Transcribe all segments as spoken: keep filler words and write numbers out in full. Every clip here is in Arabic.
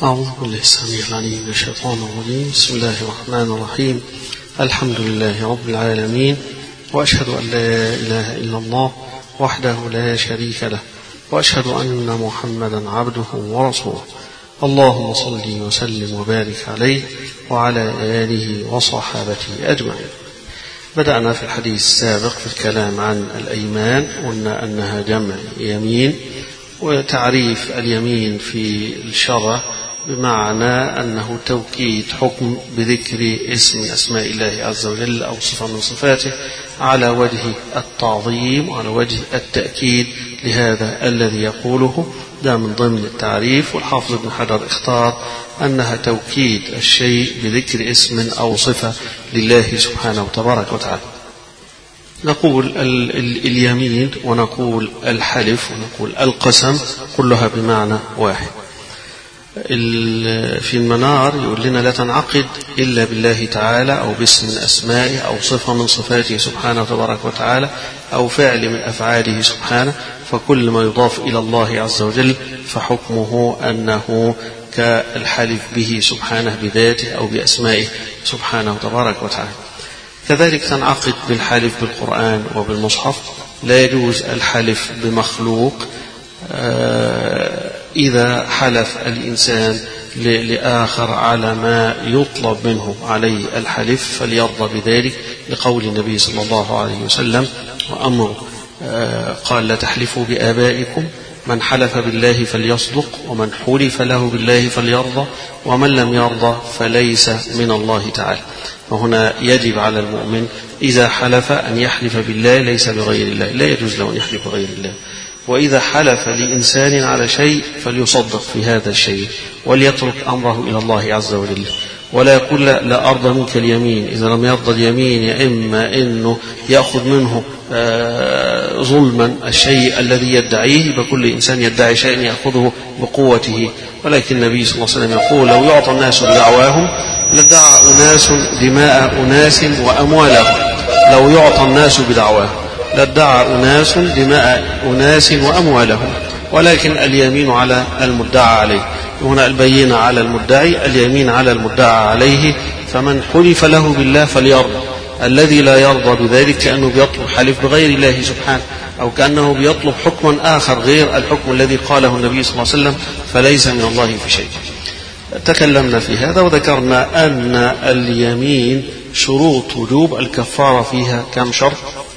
أعوذ بالله السميع العليم من الشيطان الرجيم. بسم الله الرحمن الرحيم. الحمد لله رب العالمين، وأشهد أن لا إله إلا الله وحده لا شريك له، وأشهد أن محمدا عبده ورسوله. اللهم صل وسلم وبارك عليه وعلى آله وصحابته أجمعين. بدأنا في الحديث السابق في الكلام عن الأيمان، قلنا أنها جمع يمين، وتعريف اليمين في الشرع بمعنى أنه توكيد حكم بذكر اسم من أسماء الله عز وجل أو صفة من صفاته على وجه التعظيم وعلى وجه التأكيد لهذا الذي يقوله. ده من ضمن التعريف. والحافظ ابن حجر اختار أنها توكيد الشيء بذكر اسم أو صفة لله سبحانه وتبارك وتعالى. نقول ال ال اليمين ونقول الحلف ونقول القسم، كلها بمعنى واحد. في المنار يقول لنا لا تنعقد إلا بالله تعالى أو باسم من أسمائه أو صفة من صفاته سبحانه وتبارك وتعالى أو فعل من أفعاله سبحانه، فكل ما يضاف إلى الله عز وجل فحكمه أنه كالحلف به سبحانه بذاته أو بأسمائه سبحانه وتبارك وتعالى. كذلك تنعقد بالحلف بالقرآن وبالمصحف. لا يجوز الحلف بمخلوق إذا حلف الإنسان لآخر على ما يطلب منه عليه الحلف فليرضى بذلك، لقول النبي صلى الله عليه وسلم وأمر قال لا تحلفوا بآبائكم، من حلف بالله فليصدق، ومن حلف له بالله فليرضى، ومن لم يرضى فليس من الله تعالى. وهنا يجب على المؤمن إذا حلف أن يحلف بالله ليس بغير الله، لا يجوز له أن يحلف بغير الله. وإذا حلف لإنسان على شيء فليصدق في هذا الشيء وليترك أمره إلى الله عز وجل، ولا يقول لا, لا أرضى منك اليمين. إذا لم يرضى اليمين يا إما أنه يأخذ منه آه ظلما الشيء الذي يدعيه، فكل إنسان يدعي شيئا يأخذه بقوته. ولكن النبي صلى الله عليه وسلم يقول لو يعطى الناس بدعواهم لادعى أناس دماء أناس وأموالهم. لو يعطى الناس بدعواهم لادعى أناس دماء أناس وأموالهم، ولكن اليمين على المدعى عليه. هنا البينة على المدعي، اليمين على المدعى عليه. فمن حلف له بالله فليرضى. الذي لا يرضى بذلك كأنه بيطلب حلف بغير الله سبحانه، أو كأنه بيطلب حكما آخر غير الحكم الذي قاله النبي صلى الله عليه وسلم، فليس من الله في شيء. تكلمنا في هذا وذكرنا أن اليمين شروط وجوب الكفارة فيها كم شرط؟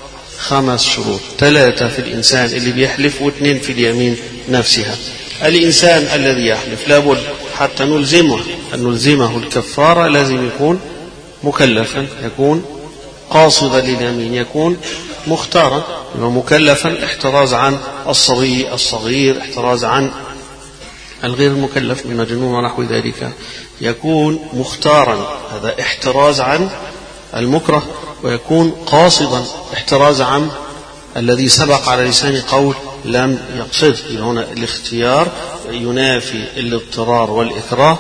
خمس شروط، ثلاثة في الإنسان اللي بيحلف واثنين في اليمين نفسها. الإنسان الذي يحلف لابد حتى نلزمه أن نلزمه الكفارة لازم يكون مكلفا، يكون قاصدا لليمين، يكون مختارا، مكلفا، احتراز عن الصبي الصغير، احتراز عن الغير المكلف من مجنون ونحو ذلك، يكون مختارا، هذا احتراز عن المكره، ويكون قاصدا، احتراز عن الذي سبق على لسان قول لم يقصد. هنا الاختيار ينافي الاضطرار والإكراه،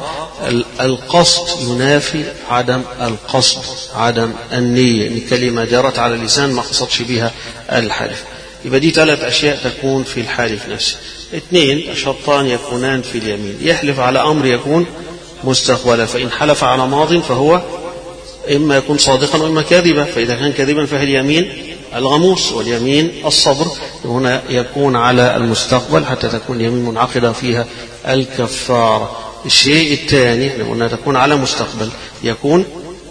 القصد ينافي عدم القصد، عدم النية، يعني كلمة جرت على اللسان ما قصدش بها الحلف. يبقى دي ثلاث أشياء تكون في الحالف نفسه. اثنين شرطان يكونان في اليمين، يحلف على أمر يكون مستقبلا، فإن حلف على ماض فهو إما يكون صادقا وإما كاذبا، فإذا كان كاذبا فهي اليمين الغموس، واليمين الصبر. هنا يكون على المستقبل حتى تكون يمين منعقدة فيها الكفارة. الشيء الثاني لأنها تكون على مستقبل يكون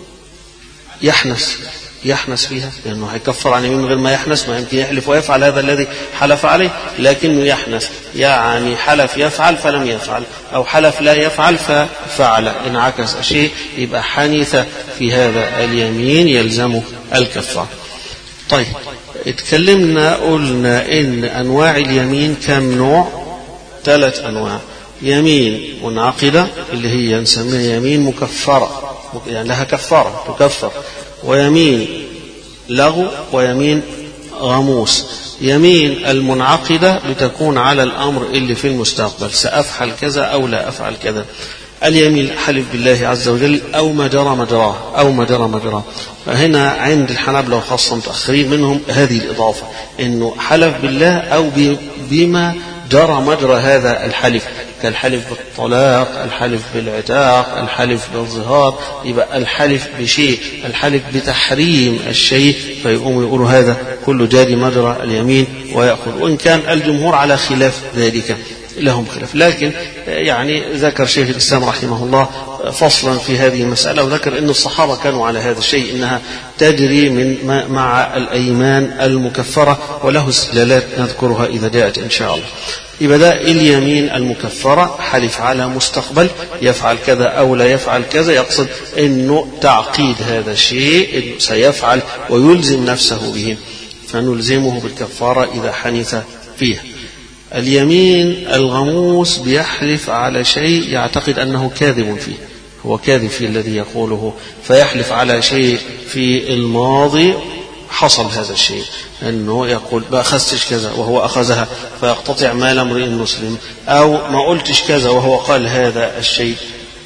يحنس يحنس فيها، لأنه هيكفر عن يمين من غير ما يحنس، ما يمكن يحلف ويفعل هذا الذي حلف عليه، لكنه يحنس، يعني حلف يفعل فلم يفعل، أو حلف لا يفعل ففعل، انعكس الشيء، يبقى حنث في هذا اليمين يلزمه الكفارة. طيب اتكلمنا قلنا إن أنواع اليمين كم نوع؟ ثلاث أنواع. يمين منعقدة اللي هي نسميها يمين مكفرة، يعني لها كفارة تكفر، ويمين لغو، ويمين غموس. يمين المنعقدة بتكون على الأمر اللي في المستقبل، سأفعل كذا أو لا أفعل كذا. اليمين حلف بالله عز وجل أو ما جرى مجراه أو ما جرى مجراه. فهنا عند الحنابلة وخاصة متأخرين منهم هذه الإضافة، إنه حلف بالله أو بما جرى مجرى هذا الحلف، كالحلف بالطلاق، الحلف بالعتاق، الحلف بالظهار. يبقى الحلف بشيء، الحلف بتحريم الشيء، فيقوموا يقولوا هذا كله جاري مجرى اليمين ويأخذ. وإن كان الجمهور على خلاف ذلك، لهم خلاف، لكن يعني ذكر شيخ الإسلام رحمه الله فصلا في هذه المسألة، وذكر أن الصحابة كانوا على هذا الشيء، إنها تجري من مع الأيمان المكفرة، وله استدلالات نذكرها إذا جاءت إن شاء الله. يبقى ده اليمين المكفرة، حلف على مستقبل يفعل كذا أو لا يفعل كذا، يقصد أنه تعقيد هذا الشيء أنه سيفعل ويلزم نفسه به، فنلزمه بالكفارة إذا حنث فيه. اليمين الغموس بيحلف على شيء يعتقد أنه كاذب فيه، هو كاذب فيه الذي يقوله، فيحلف على شيء في الماضي حصل هذا الشيء، أنه يقول ما أخذتش كذا وهو أخذها فيقتطع مال امرئ مسلم، أو ما قلتش كذا وهو قال هذا الشيء،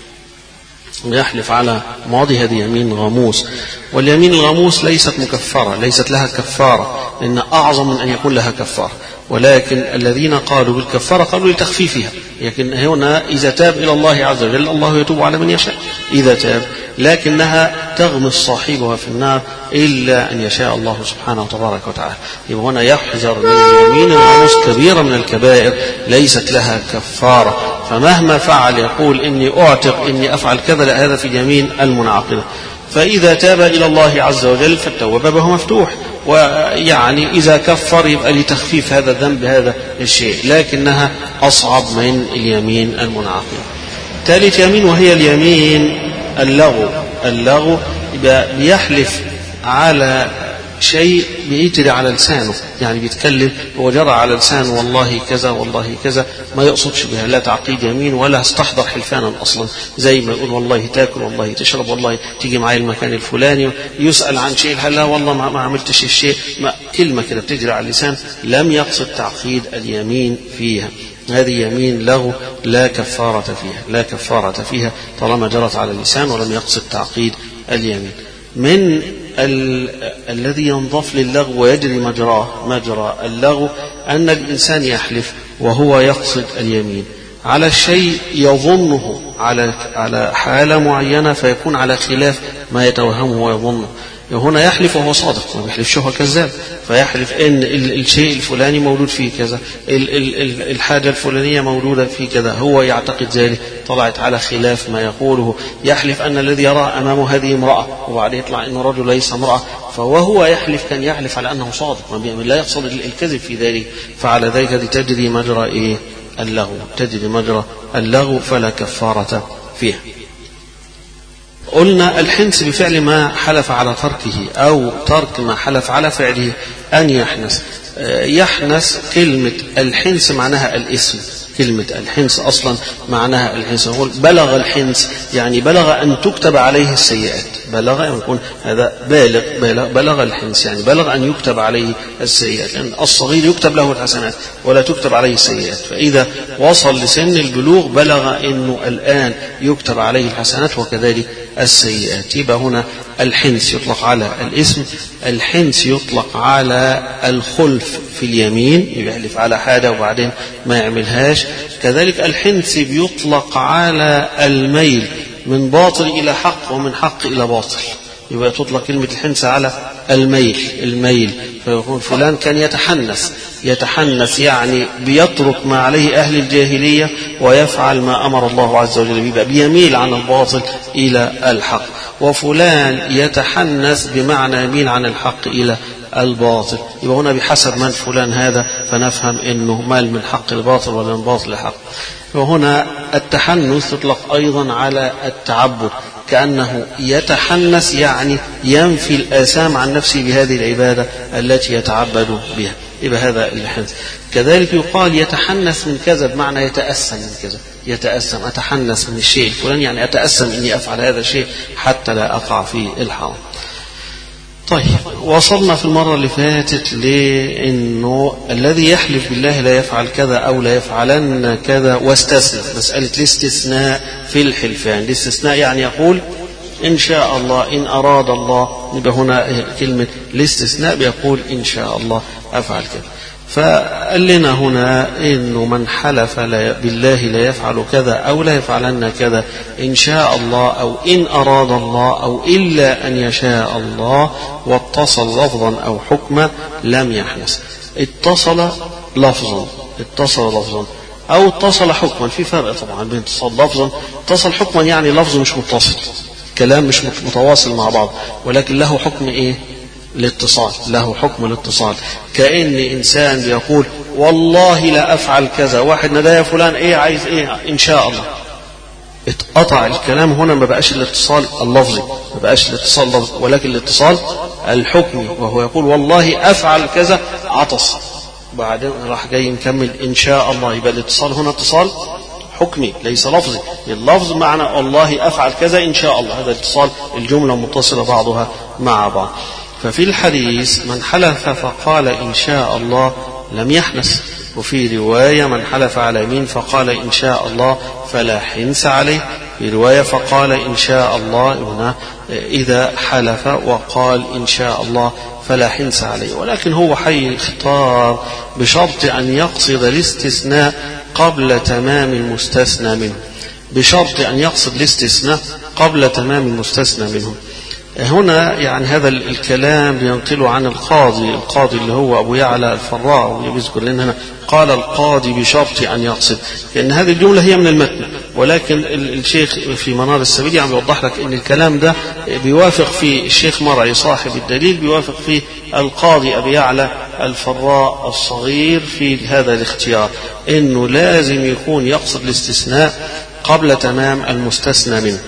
يحلف على ماضي. هذه يمين غموس. واليمين الغموس ليست مكفرة، ليست لها كفارة، لأن أعظم من أن يكون لها كفارة، ولكن الذين قالوا بالكفارة قالوا لتخفيفها. لكن هنا إذا تاب إلى الله عز وجل الله يتوب على من يشاء إذا تاب، لكنها تغمس صاحبها في النار إلا أن يشاء الله سبحانه وتبارك وتعالى. يبقى هنا يحذر من اليمين الغموس، كبيرة من الكبائر ليست لها كفارة، فمهما فعل يقول إني أعتق إني أفعل كذا، لا، هذا في اليمين المنعقدة. فإذا تاب إلى الله عز وجل فالتوبة بابه مفتوح، ويعني إذا كفر يبقى لتخفيف هذا الذنب هذا الشيء، لكنها أصعب من اليمين المنعقدة. ثالث يمين وهي اليمين اللغو. اللغو يبقى بيحلف على شيء بيجري على لسانه، يعني بيتكلم هو جرى على لسانه والله كذا والله كذا، ما يقصدش بها لا تعقيد يمين ولا استحضر حلفانا أصلا، زي ما يقول والله تاكل والله تشرب والله تيجي معي المكان الفلاني، يسأل عن شيء هلا والله ما عملتش الشيء، ما كلمة كده بتجري على اللسان، لم يقصد تعقيد اليمين فيها. هذه يمين له لا كفارة فيها، لا كفارة فيها طالما جرت على اللسان ولم يقصد تعقيد اليمين. من ال... الذي ينضاف للغو ويجري مجراه مجرى اللغو أن الإنسان يحلف وهو يقصد اليمين على الشيء يظنه على على حالة معينة، فيكون على خلاف ما يتوهمه ويظنه. هنا يحلف وهو صادق، ما بيحلفش هو كذاب، فيحلف ان الشيء الفلاني موجود فيه كذا، الحاجة الفلانية موجودة فيه كذا، هو يعتقد ذلك، طلعت على خلاف ما يقوله. يحلف ان الذي يراه امامه هذه امرأة، وبعدين يطلع انه رجل ليس امرأة، فوهو يحلف كان يحلف على انه صادق، لا يقصد الكذب في ذلك، فعلى ذلك تجري مجرى ايه؟ اللغو، تجري مجرى اللغو، فلا كفارة فيه. قلنا الحنث بفعل ما حلف على تركه أو ترك ما حلف على فعله أن يحنث. يحنث كلمة الحنث معناها الاسم، كلمة الحنث أصلا معناها الحنث. نقول بلغ الحنث يعني بلغ أن تكتب عليه السيئات، بلغ يكون هذا بالغ، بلغ, بلغ الحنث يعني بلغ أن يكتب عليه السيئات، لأن الصغير يكتب له الحسنات ولا تكتب عليه السيئات، فإذا وصل لسن البلوغ بلغ أنه الآن يكتب عليه الحسنات وكذلك السيئات. يبقى هنا الحنث يطلق على الاسم، الحنث يطلق على الخلف في اليمين، يحلف على حاجة وبعدين ما يعملهاش. كذلك الحنث بيطلق على الميل من باطل إلى حق ومن حق إلى باطل، يبقى تطلق كلمة الحنث على الميل، الميل فيقول فلان كان يتحنث، يتحنث يعني بيترك ما عليه أهل الجاهلية ويفعل ما أمر الله عز وجل، يبقى بيميل عن الباطل إلى الحق. وفلان يتحنث بمعنى يميل عن الحق إلى الباطل، يبقى هنا بحسب من فلان هذا فنفهم أنه مال من حق الباطل ولا من باطل الحق. وهنا التحنث تطلق أيضا على التعبد، كأنه يتحنث يعني ينفي الآثام عن نفسه بهذه العبادة التي يتعبد بها، يبقى هذا الحنث. كذلك يقال يتحنث من كذا بمعنى يتأثم من كذا، يتأثم أتحنث من الشيء الفلاني يعني أتأثم إني أفعل هذا الشيء حتى لا أقع في الحرام. طيب، وصلنا في المرة اللي فاتت لأنه الذي يحلف بالله لا يفعل كذا أو لا يفعلن كذا واستثنى، مسألة الاستثناء في الحلفان. الاستثناء يعني يقول إن شاء الله، إن أراد الله، يبقى هنا كلمة الاستثناء بيقول إن شاء الله أفعل كذا. فقال لنا هنا إنه من حلف بالله لا يفعل كذا أو لا يفعلن كذا إن شاء الله أو إن أراد الله أو إلا أن يشاء الله واتصل لفظا أو حكما لم يحنث. اتصل لفظا اتصل لفظا أو اتصل حكما، في فرق طبعا بين اتصل لفظا. اتصل حكما يعني لفظ مش متصل، كلام مش متواصل مع بعض، ولكن له حكم إيه؟ الاتصال، له حكم الاتصال. كأن إنسان بيقول والله لا أفعل كذا، واحد نادى يا فلان إيه عايز إيه؟ إن شاء الله. اتقطع الكلام هنا، ما بقاش الاتصال اللفظي، ما بقاش الاتصال اللفظي، ولكن الاتصال الحكمي، وهو يقول والله أفعل كذا، عطس، بعدين راح جاي مكمل إن شاء الله. يبقى الاتصال هنا اتصال حكمي ليس لفظي. اللفظ معنى والله أفعل كذا إن شاء الله، هذا اتصال، الجملة متصلة بعضها مع بعض. ففي الحديث من حلف فقال إن شاء الله لم يحنث، وفي رواية من حلف على يمين فقال إن شاء الله فلا حنث عليه، في رواية فقال إن شاء الله هنا إذا حلف وقال إن شاء الله فلا حنث عليه. ولكن هو حي اختار بشرط أن يقصد الاستثناء قبل تمام المستثنى منه، بشرط أن يقصد الاستثناء قبل تمام المستثنى منه. هنا يعني هذا الكلام بينقله عن القاضي، القاضي اللي هو أبو يعلى الفراء، ويذكر لنا هنا قال القاضي بشرط أن يقصد، لأن هذه الجملة هي من المتن، ولكن الشيخ في منار السبيل يعني بيوضح لك أن الكلام ده بيوافق في الشيخ مرعي صاحب الدليل، بيوافق في القاضي أبي يعلى الفراء الصغير في هذا الاختيار، أنه لازم يكون يقصد الاستثناء قبل تمام المستثنى منه.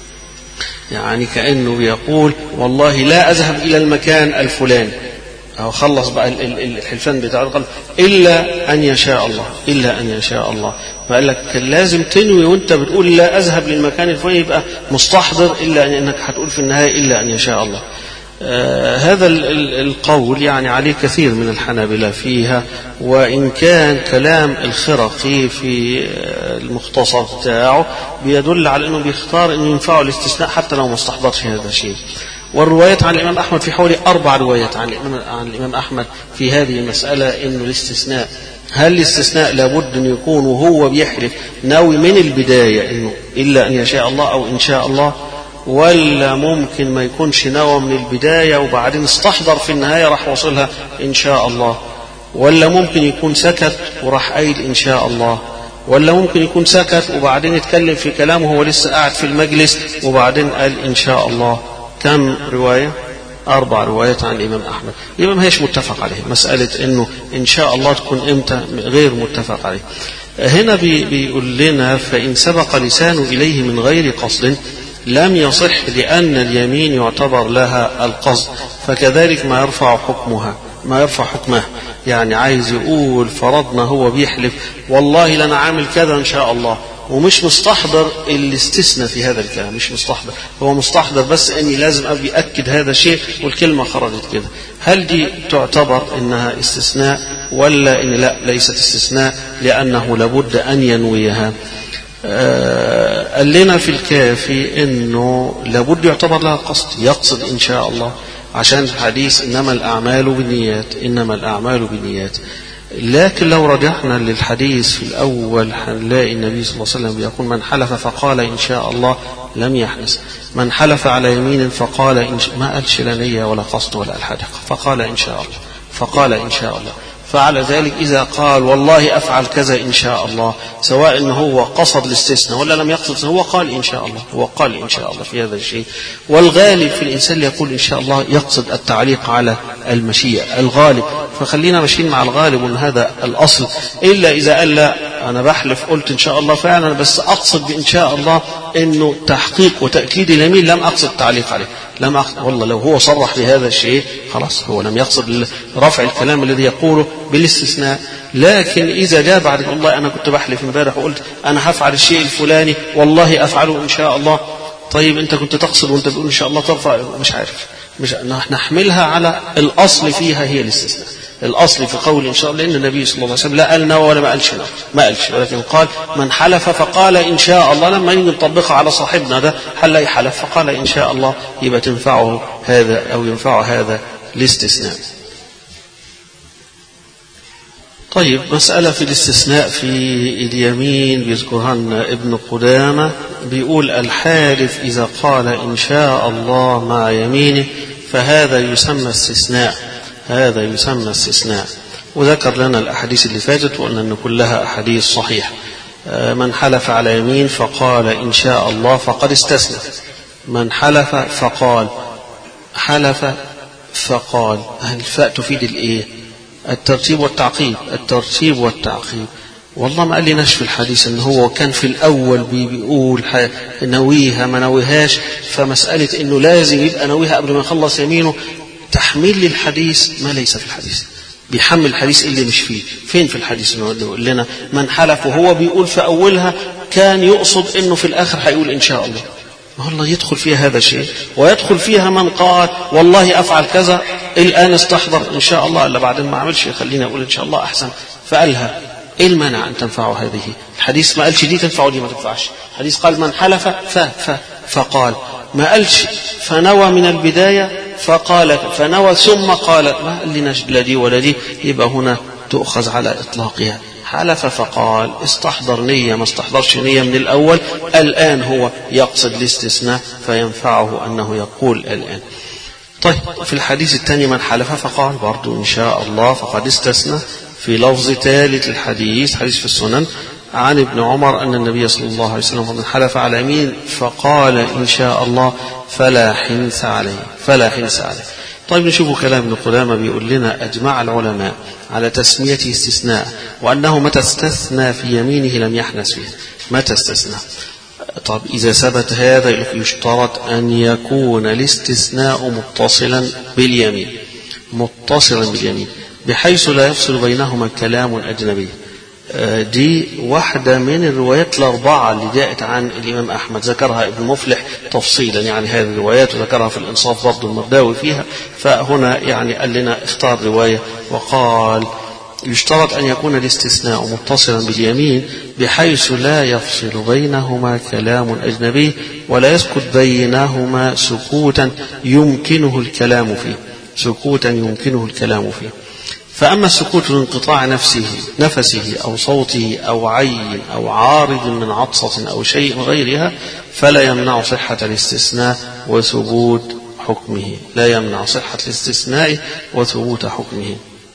يعني كأنه بيقول والله لا أذهب إلى المكان الفلاني، أو خلص بقى الحلفان بتاعه قال إلا أن يشاء الله، إلا أن يشاء الله. فقال لك لازم تنوي وانت بتقول لا أذهب للمكان الفلاني، يبقى مستحضر إلا أنك هتقول في النهاية إلا أن يشاء الله. آه هذا القول يعني عليه كثير من الحنابلة فيها، وإن كان كلام الخرقي في المختصر بتاعه بيدل على أنه بيختار أنه ينفعه الاستثناء حتى لو ما استحضرش هذا الشيء. والروايات عن الإمام أحمد في حوالي أربع روايات عن الإمام, عن الإمام أحمد في هذه المسألة، أنه الاستثناء، هل الاستثناء لابد أن يكون وهو بيحلف ناوي من البداية أنه إلا أن يشاء الله أو إن شاء الله، ولا ممكن ما يكونش نوى من البداية وبعدين استحضر في النهاية راح وصلها إن شاء الله، ولا ممكن يكون سكت وراح قايل إن شاء الله، ولا ممكن يكون سكت وبعدين يتكلم في كلامه وهو لسه قاعد في المجلس وبعدين قال إن شاء الله. كم رواية؟ أربع روايات عن الإمام أحمد. يبقى ما هيش متفق عليه، مسألة إنه إن شاء الله تكون إمتى غير متفق عليه. هنا بي بيقول لنا فإن سبق لسانه إليه من غير قصد لم يصح، لأن اليمين يعتبر لها القصد، فكذلك ما يرفع حكمها ما يرفع حكمها. يعني عايز يقول فرضنا هو بيحلف والله لنا عامل كذا إن شاء الله، ومش مستحضر الاستثناء في هذا الكلام، مش مستحضر، هو مستحضر بس اني لازم ابي اكد هذا الشيء والكلمه خرجت كده. هل دي تعتبر انها استثناء ولا ان لا ليست استثناء لانه لابد ان ينويها؟ آه قال لنا في الكافي انه لابد يعتبر لها قصد، يقصد ان شاء الله، عشان حديث انما الاعمال بالنيات، انما الاعمال بالنيات. لكن لو رجعنا للحديث في الأول هنلاقي النبي صلى الله عليه وسلم يقول من حلف فقال إن شاء الله لم يحنث، من حلف على يمين فقال إن شاء، ما قالش لا نية ولا قصد ولا الحدق، فقال إن شاء الله، فقال إن شاء الله. فعلى ذلك إذا قال والله أفعل كذا إن شاء الله، سواء إنه هو قصد الاستثناء ولا لم يقصد، هو قال إن شاء الله، هو قال إن شاء الله في هذا الشيء. والغالب في الإنسان اللي يقول إن شاء الله يقصد التعليق على المشيئة، الغالب. فخلينا ماشيين مع الغالب وأن هذا الأصل، إلا إذا قال لا أنا بحلف قلت إن شاء الله فعلا، بس أقصد بإن شاء الله إنه تحقيق وتأكيد اليمين، لم أقصد التعليق عليه، لم أقصد. والله لو هو صرح بهذا الشيء خلاص هو لم يقصد رفع الكلام الذي يقوله بالاستثناء. لكن إذا جاء بعد والله أنا كنت بحلف امبارح وقلت أنا هفعل الشيء الفلاني والله أفعله إن شاء الله، طيب أنت كنت تقصد وأنت بتقول إن شاء الله ترفع، مش عارف، مش نحملها على الأصل فيها هي الاستثناء. الأصل في قول إن شاء الله، لأن النبي صلى الله عليه وسلم لا قال نوى ولا ما قالش نوى، ما قالش، ولكن قال من حلف فقال إن شاء الله. لما يجي نطبقها على صاحبنا ده هل يحلف فقال إن شاء الله، يبقى تنفعه هذا أو ينفع هذا الاستثناء. طيب مسألة في الاستثناء في اليمين بيذكرها لنا ابن قدامة، بيقول الحالف إذا قال إن شاء الله مع يمينه فهذا يسمى استثناء، هذا يسمى استثناء. وذكر لنا الأحاديث اللي فاتت وقلنا أن كلها أحاديث صحيحة. من حلف على يمين فقال إن شاء الله فقد استثنى. من حلف فقال، حلف فقال، الفاء تفيد الإيه؟ الترتيب والتعقيب، الترتيب والتعقيب. والله ما قال لناش في الحديث ان هو كان في الاول بيقول نويها ما نويهاش، فمسألة انه لازم يبقى نويها قبل ما يخلص يمينه تحميل للحديث ما ليس في الحديث، بيحمل الحديث اللي مش فيه. فين في الحديث انه يقول لنا من حلف وهو بيقول في اولها كان يقصد انه في الاخر هيقول ان شاء الله؟ والله يدخل فيها هذا شيء، ويدخل فيها من قال والله افعل كذا الان استحضر ان شاء الله الا بعدين ما عملش، خليني اقول ان شاء الله احسن، فقالها. ايه المانع ان تنفعه هذه؟ الحديث ما قالش دي تنفع ودي ما تنفعش، الحديث قال من حلف ف ف فقال، ما قالش فنوى من البدايه فقال فنوى ثم قال، ما قال لنا لا دي ولا دي، يبقى هنا تؤخذ على اطلاقها. حلف فقال، استحضر نية ما استحضرش نية من الأول، الآن هو يقصد الاستثناء فينفعه أنه يقول الآن. طيب في الحديث الثاني من حلف فقال برضو إن شاء الله فقد استثنى. في لفظ ثالث الحديث، حديث في السنن عن ابن عمر أن النبي صلى الله عليه وسلم من حلف على يمين فقال إن شاء الله فلا حنث عليه، فلا حنث عليه. طيب نشوف كلام ابن قدامة، بيقول لنا أجمع العلماء على تسميته استثناء، وأنه متى استثنى في يمينه لم يحنث فيه. متى استثنى؟ طب إذا ثبت هذا يشترط أن يكون الاستثناء متصلا باليمين، متصلا باليمين بحيث لا يفصل بينهما كلام أجنبي. دي واحدة من الروايات الأربعة اللي جاءت عن الإمام أحمد، ذكرها ابن مفلح تفصيلا يعني هذه الروايات، وذكرها في الإنصاف برضو المرداوي فيها. فهنا يعني قال لنا اختار رواية وقال يشترط أن يكون الاستثناء متصلا باليمين بحيث لا يفصل بينهما كلام أجنبي ولا يسكت بينهما سكوتا يمكنه الكلام فيه، سكوتا يمكنه الكلام فيه. فأما السكوت لانقطاع نفسه نفسه أو صوته أو عين أو عارض من عطسة أو شيء غيرها فلا يمنع صحة الاستثناء وثبوت حكمه، لا يمنع صحة الاستثناء وثبوت حكمه.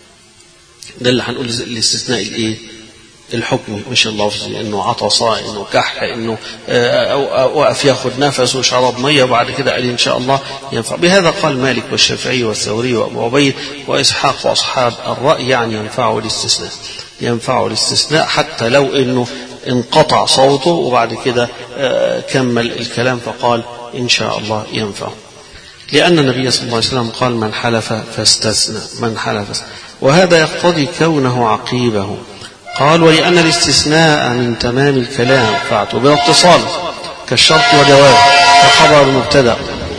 ده اللي هنقول الاستثناء الايه؟ الحكمي، مش اللفظي، انه عطس، انه كح، انه وقف ياخذ نفسه وشرب ميه وبعد كده قال ان شاء الله ينفع. بهذا قال مالك والشافعي والثوري وابو عبيد واسحاق واصحاب الراي، يعني ينفعه الاستثناء، ينفعه الاستثناء حتى لو انه انقطع صوته وبعد كده كمل الكلام فقال ان شاء الله ينفع، لان النبي صلى الله عليه وسلم قال من حلف فاستثنى، من حلف، وهذا يقتضي كونه عقيبه. قال ولأن الاستثناء من تمام الكلام فاعتبر اتصاله كالشرط وجواب كخبر المبتدأ.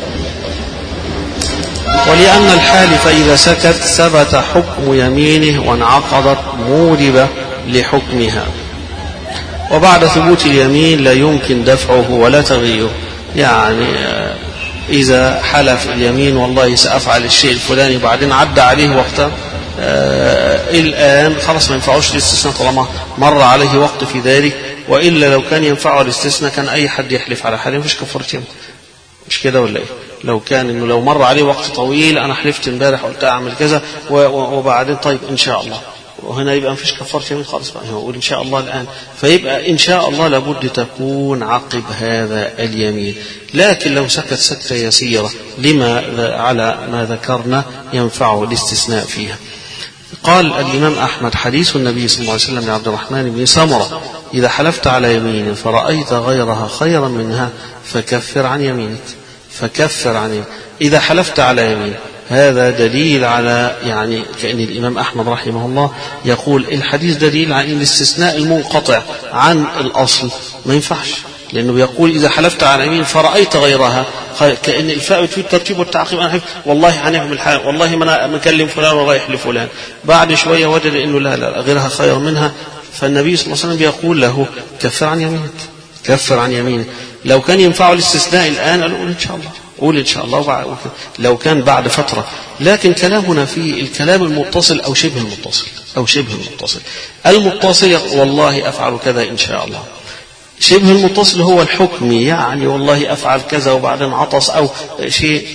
ولأن الحالف إذا سكت ثبت حكم يمينه وانعقدت موجبة لحكمها، وبعد ثبوت اليمين لا يمكن دفعه ولا تغييره. يعني إذا حلف اليمين والله سأفعل الشيء الفلاني وبعدين عدى عليه وقتا، آه الآن خلاص ما ينفعوش الاستثناء طالما مر عليه وقت في ذلك، وإلا لو كان ينفعه الاستثناء كان أي حد يحلف على حاله مفيش كفارة يمين، مش كده ولا إيه؟ لو كان إنه لو مر عليه وقت طويل أنا حلفت امبارح قلت أعمل كذا وبعدين طيب إن شاء الله، وهنا يبقى مفيش كفارة يمين خالص بقى، هو يقول إن شاء الله الآن، فيبقى إن شاء الله لابد تكون عقب هذا اليمين. لكن لو سكت سكتة يسيرة لما على ما ذكرنا ينفعه الاستثناء فيها. قال الإمام أحمد حديث النبي صلى الله عليه وسلم لعبد الرحمن بن سمرة إذا حلفت على يمين فرأيت غيرها خيرا منها فكفر عن يمينك، فكفر عن يمينك. إذا حلفت على يمين هذا دليل على، يعني كأن الإمام أحمد رحمه الله يقول الحديث دليل على أن الاستثناء المنقطع عن الأصل ما ينفعش، لأنه يقول إذا حلفت على يمين فرأيت غيرها، كأن الفاء في الترتيب والتعقيب، أنا حلف والله هنعمل حاجة، والله ما أنا مكلم فلان ورايح لفلان، بعد شوية وجد إنه لا لا غيرها خير منها، فالنبي صلى الله عليه وسلم يقول له كفر عن يمينك، كفر عن يمينك. لو كان ينفعه الاستثناء الآن قال قول إن شاء الله، قول إن شاء الله لو كان بعد فترة. لكن كلامنا في الكلام المتصل أو شبه المتصل، أو شبه المتصل. المتصل والله أفعل كذا إن شاء الله. شبه المتصل هو الحكم، يعني والله أفعل كذا وبعدين عطس أو شيء.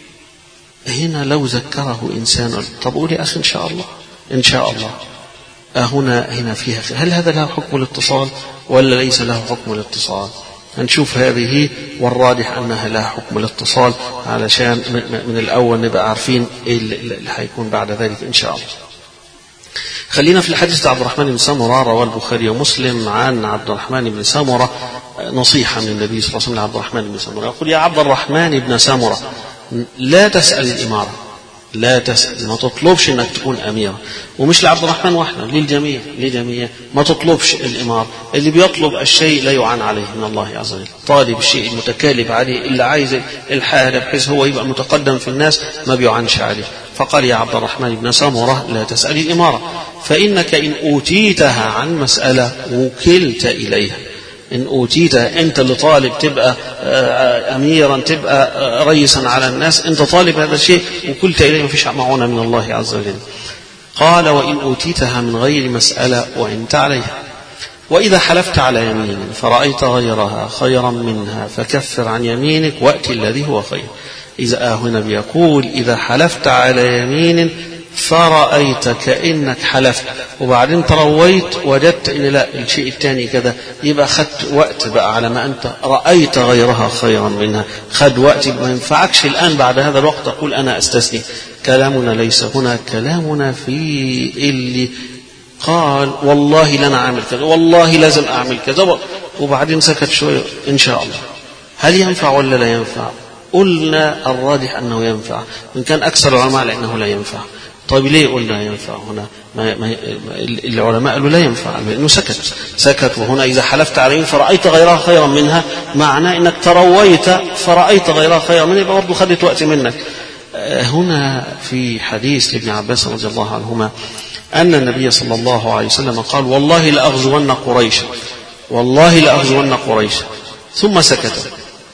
هنا لو ذكره إنسان طب قولي يا أخي إن شاء الله إن شاء الله، هنا هنا فيها هل هذا له حكم الاتصال ولا ليس له حكم الاتصال؟ هنشوف هذه، والراجح أنها لها حكم الاتصال علشان من الأول نبقى عارفين إيه اللي هيكون بعد ذلك إن شاء الله. خلينا في الحديث عبد الرحمن بن سمرة رواه البخاري ومسلم عن عبد الرحمن بن سمرة نصيحة من النبي صلى الله عليه وسلم لعبد الرحمن بن سمرة، يقول يا عبد الرحمن بن سمرة لا تسأل الإمارة، لا تسأل، ما تطلبش انك تكون اميرا، ومش لعبد الرحمن وحده، للجميع للجميع ما تطلبش الامارة. اللي بيطلب الشيء لا يعان عليه من الله عز وجل، طالب الشيء المتكالب عليه اللي عايز الحالة بحيث هو يبقى متقدم في الناس ما بيعانش عليه. فقال يا عبد الرحمن بن سمرة لا تسأل الإمارة، فإنك إن أوتيتها عن مسألة وكلت إليها. إن أوتيت أنت اللي طالب تبقى أميرا تبقى رئيسا على الناس، أنت طالب هذا الشيء وكلت إليه، ما فيش معونة من الله عز وجل. قال وإن أوتيتها من غير مسألة وعنت عليها، وإذا حلفت على يمين فرأيت غيرها خيرا منها فكفر عن يمينك وأتي الذي هو خير. إذا هنا بيقول إذا حلفت على يمين فرأيت كأنك حلفت وبعدين ترويت وجدت إن لا الشيء الثاني كذا، يبقى خدت وقت بقى على ما أنت رأيت غيرها خيرا منها، خد وقت. ما ينفعكش الآن بعد هذا الوقت تقول أنا أستثني. كلامنا ليس هنا، كلامنا في اللي قال والله لن أعمل كذا، والله لازم أعمل كذا، وبعدين سكت شوية إن شاء الله. هل ينفع ولا لا ينفع؟ قلنا الراجح أنه ينفع، إن كان أكثر العلماء لأنه لا ينفع. طيب ليه قلنا ينفع هنا؟ ما ما العلماء قالوا لا ينفع لأنه سكت سكت وهنا إذا حلفت عليه فرأيت غيرها خيرا منها، معناه إنك ترويت فرأيت غيرها خيرا منها، يبقى برضه خدت وقت منك. هنا في حديث لابن عباس رضي الله عنهما أن النبي صلى الله عليه وسلم قال والله لأغزون قريشا، والله لأغزون قريشا، ثم سكت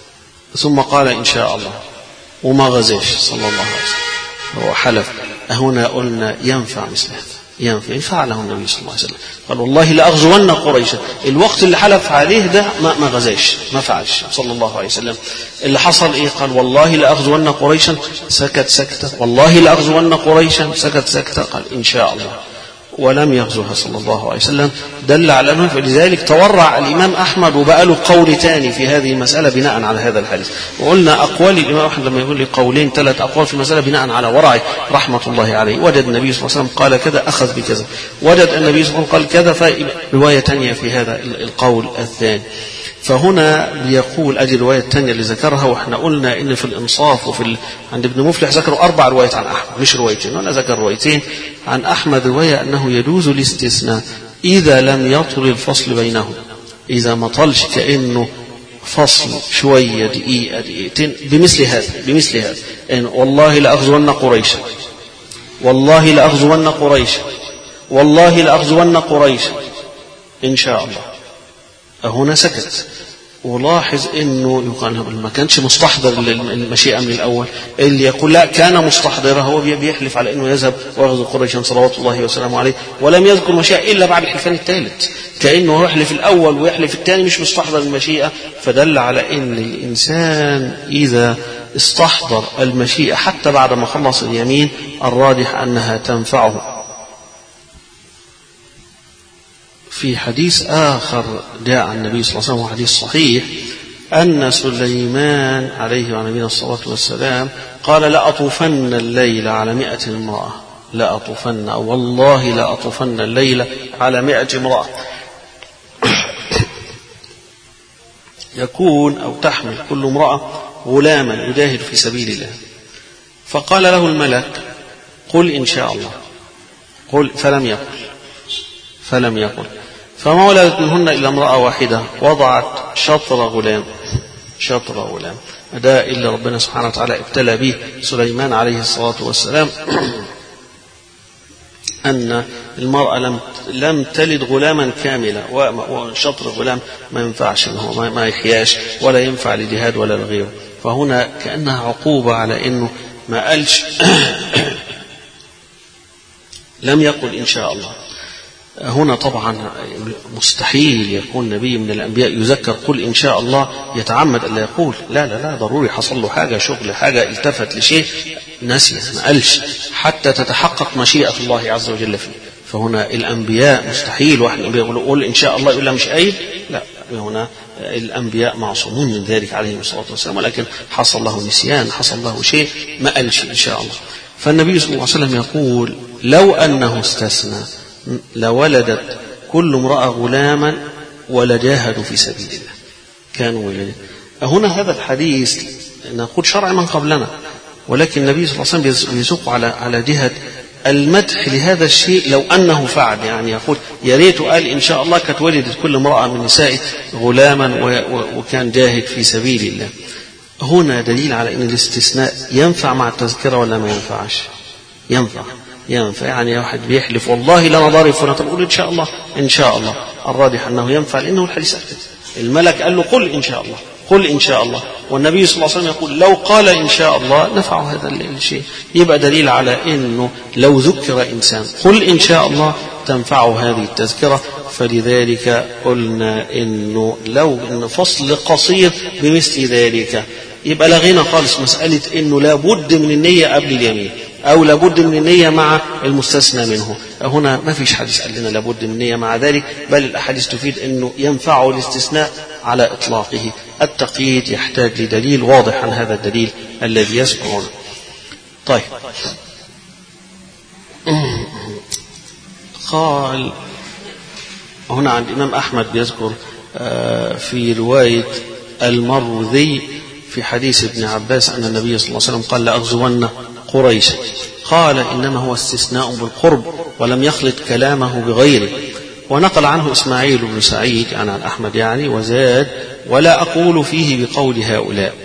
ثم قال إن شاء الله وما غزاش صلى الله عليه وسلم، هو حلف. هنا قلنا ينفع مثل هذا، ينفع فعله النبي صلى الله عليه وسلم، قال والله لأغزون قريشا، الوقت اللي حلف عليه ده ما ما غزاش ما فعلش صلى الله عليه وسلم. اللي حصل ايه؟ قال والله لأغزون قريشا، سكت سكتة، والله لأغزون قريشا، سكت سكتة، قال إن شاء الله، ولم يغزوها صلى الله عليه وسلم. دل على أنه فلذلك تورع الإمام أحمد وبقى له قول تاني في هذه المسألة بناء على هذا الحديث. وقلنا أقوال الإمام أحمد لما يقول لي قولين ثلاث أقوال في المسألة بناء على ورعه رحمة الله عليه. وجد النبي صلى الله عليه وسلم قال كذا أخذ بكذا، وجد النبي صلى الله عليه وسلم قال كذا، فرواية تانية في هذا القول الثاني. فهنا بيقول أدي الرواية الثانية اللي ذكرها، وإحنا قلنا إن في الإنصاف وفي ال... عند ابن مفلح ذكروا أربع روايات عن أحمد مش روايتين، وأنا ذكر روايتين عن أحمد. رواية أنه يجوز الاستثناء إذا لم يطل الفصل بينهم، إذا ما طلش كأنه فصل شوية دقيقة دقيقتين بمثل هذا بمثل هذا إن والله لأغزون قريشا، والله لأغزون قريشا، والله لأغزون قريشا إن شاء الله. هنا سكت. ولاحظ انه يقال ما كانش مستحضر المشيئة من الاول، اللي يقول لا كان مستحضرها هو بيحلف على انه يذهب ويغزو قريشا صلوات الله وسلامه عليه، ولم يذكر مشيئة الا بعد الحلفان الثالث، كانه يحلف الاول ويحلف الثاني مش مستحضر المشيئة. فدل على ان الانسان اذا استحضر المشيئة حتى بعد ما خلص اليمين الراجح انها تنفعه. في حديث آخر جاء عن النبي صلى الله عليه وسلم حديث صحيح أن سليمان عليه وعلى نبينا الصلاة والسلام قال لأطوفن الليل على مئة امرأة، لأطوفن أو والله لأطوفن الليل على مئة امرأة، يكون أو تحمل كل امرأة غلاما يجاهد في سبيل الله. فقال له الملك قل إن شاء الله، قل فلم يقل فلم يقل فما ولدت منهن إلا امرأة واحدة وضعت شطر غلام، شطر غلام ده اللي ربنا سبحانه وتعالى ابتلى به سليمان عليه الصلاة والسلام، أن المرأة لم لم تلد غلاما كاملا، وشطر غلام ما ينفعش هو ما يحياش ولا ينفع لجهاد ولا لغيره. فهنا كأنها عقوبة على إنه ما قالش لم يقل إن شاء الله. هنا طبعا مستحيل يكون نبي من الأنبياء يذكر قل إن شاء الله يتعمد ألا يقول. لا لا لا، ضروري حصل له حاجة، شغل، حاجة، التفت لشيء نسي، ما قالش حتى تتحقق مشيئة الله عز وجل فيه. فهنا الأنبياء مستحيل واحد الأنبياء يقول قل إن شاء الله يقول لا مش قايل. لا، هنا الأنبياء معصومون من ذلك عليهم الصلاة والسلام، ولكن حصل له نسيان، حصل له شيء ما قالش إن شاء الله. فالنبي صلى الله عليه وسلم يقول لو أنه استثنى لولدت كل امرأة غلاما ولجاهدوا في سبيل الله كانوا ولدا. هنا هذا الحديث نقول شرع من قبلنا، ولكن النبي صلى الله عليه وسلم يسوق على على جهة المدح لهذا الشيء لو أنه فعل، يعني يقول يا ريت قال إن شاء الله كانت ولدت كل امرأة من نسائه غلاما وكان جاهد في سبيل الله. هنا دليل على أن الاستثناء ينفع مع التذكرة ولا ما ينفعش؟ ينفع ينفع يعني واحد بيحلف والله لا ضارب فلان تقول إن شاء الله إن شاء الله، الراجح أنه ينفع لأنه الحديث أكد. الملك قال له قل إن شاء الله قل إن شاء الله، والنبي صلى الله عليه وسلم يقول لو قال إن شاء الله نفع هذا الشيء. يبقى دليل على أنه لو ذكر إنسان قل إن شاء الله تنفعه هذه التذكرة. فلذلك قلنا إنه لو إن فصل قصير بمثل ذلك يبقى لغينا خالص مسألة إنه لابد من النية قبل اليمين أو لابد من النية مع المستثنى منه. هنا ما فيش حديث قال لنا لابد من النية مع ذلك، بل الأحاديث تفيد أنه ينفعه الاستثناء على إطلاقه. التقييد يحتاج لدليل واضح عن هذا الدليل الذي يذكرونه. طيب، قال هنا عند الإمام أحمد بيذكر في رواية المروذي في حديث ابن عباس أن النبي صلى الله عليه وسلم قال لأغزون قريش، قال إنما هو استثناء بالقرب ولم يخلط كلامه بغيره. ونقل عنه إسماعيل بن سعيد يعني عن أحمد يعني وزاد ولا أقول فيه بقول هؤلاء.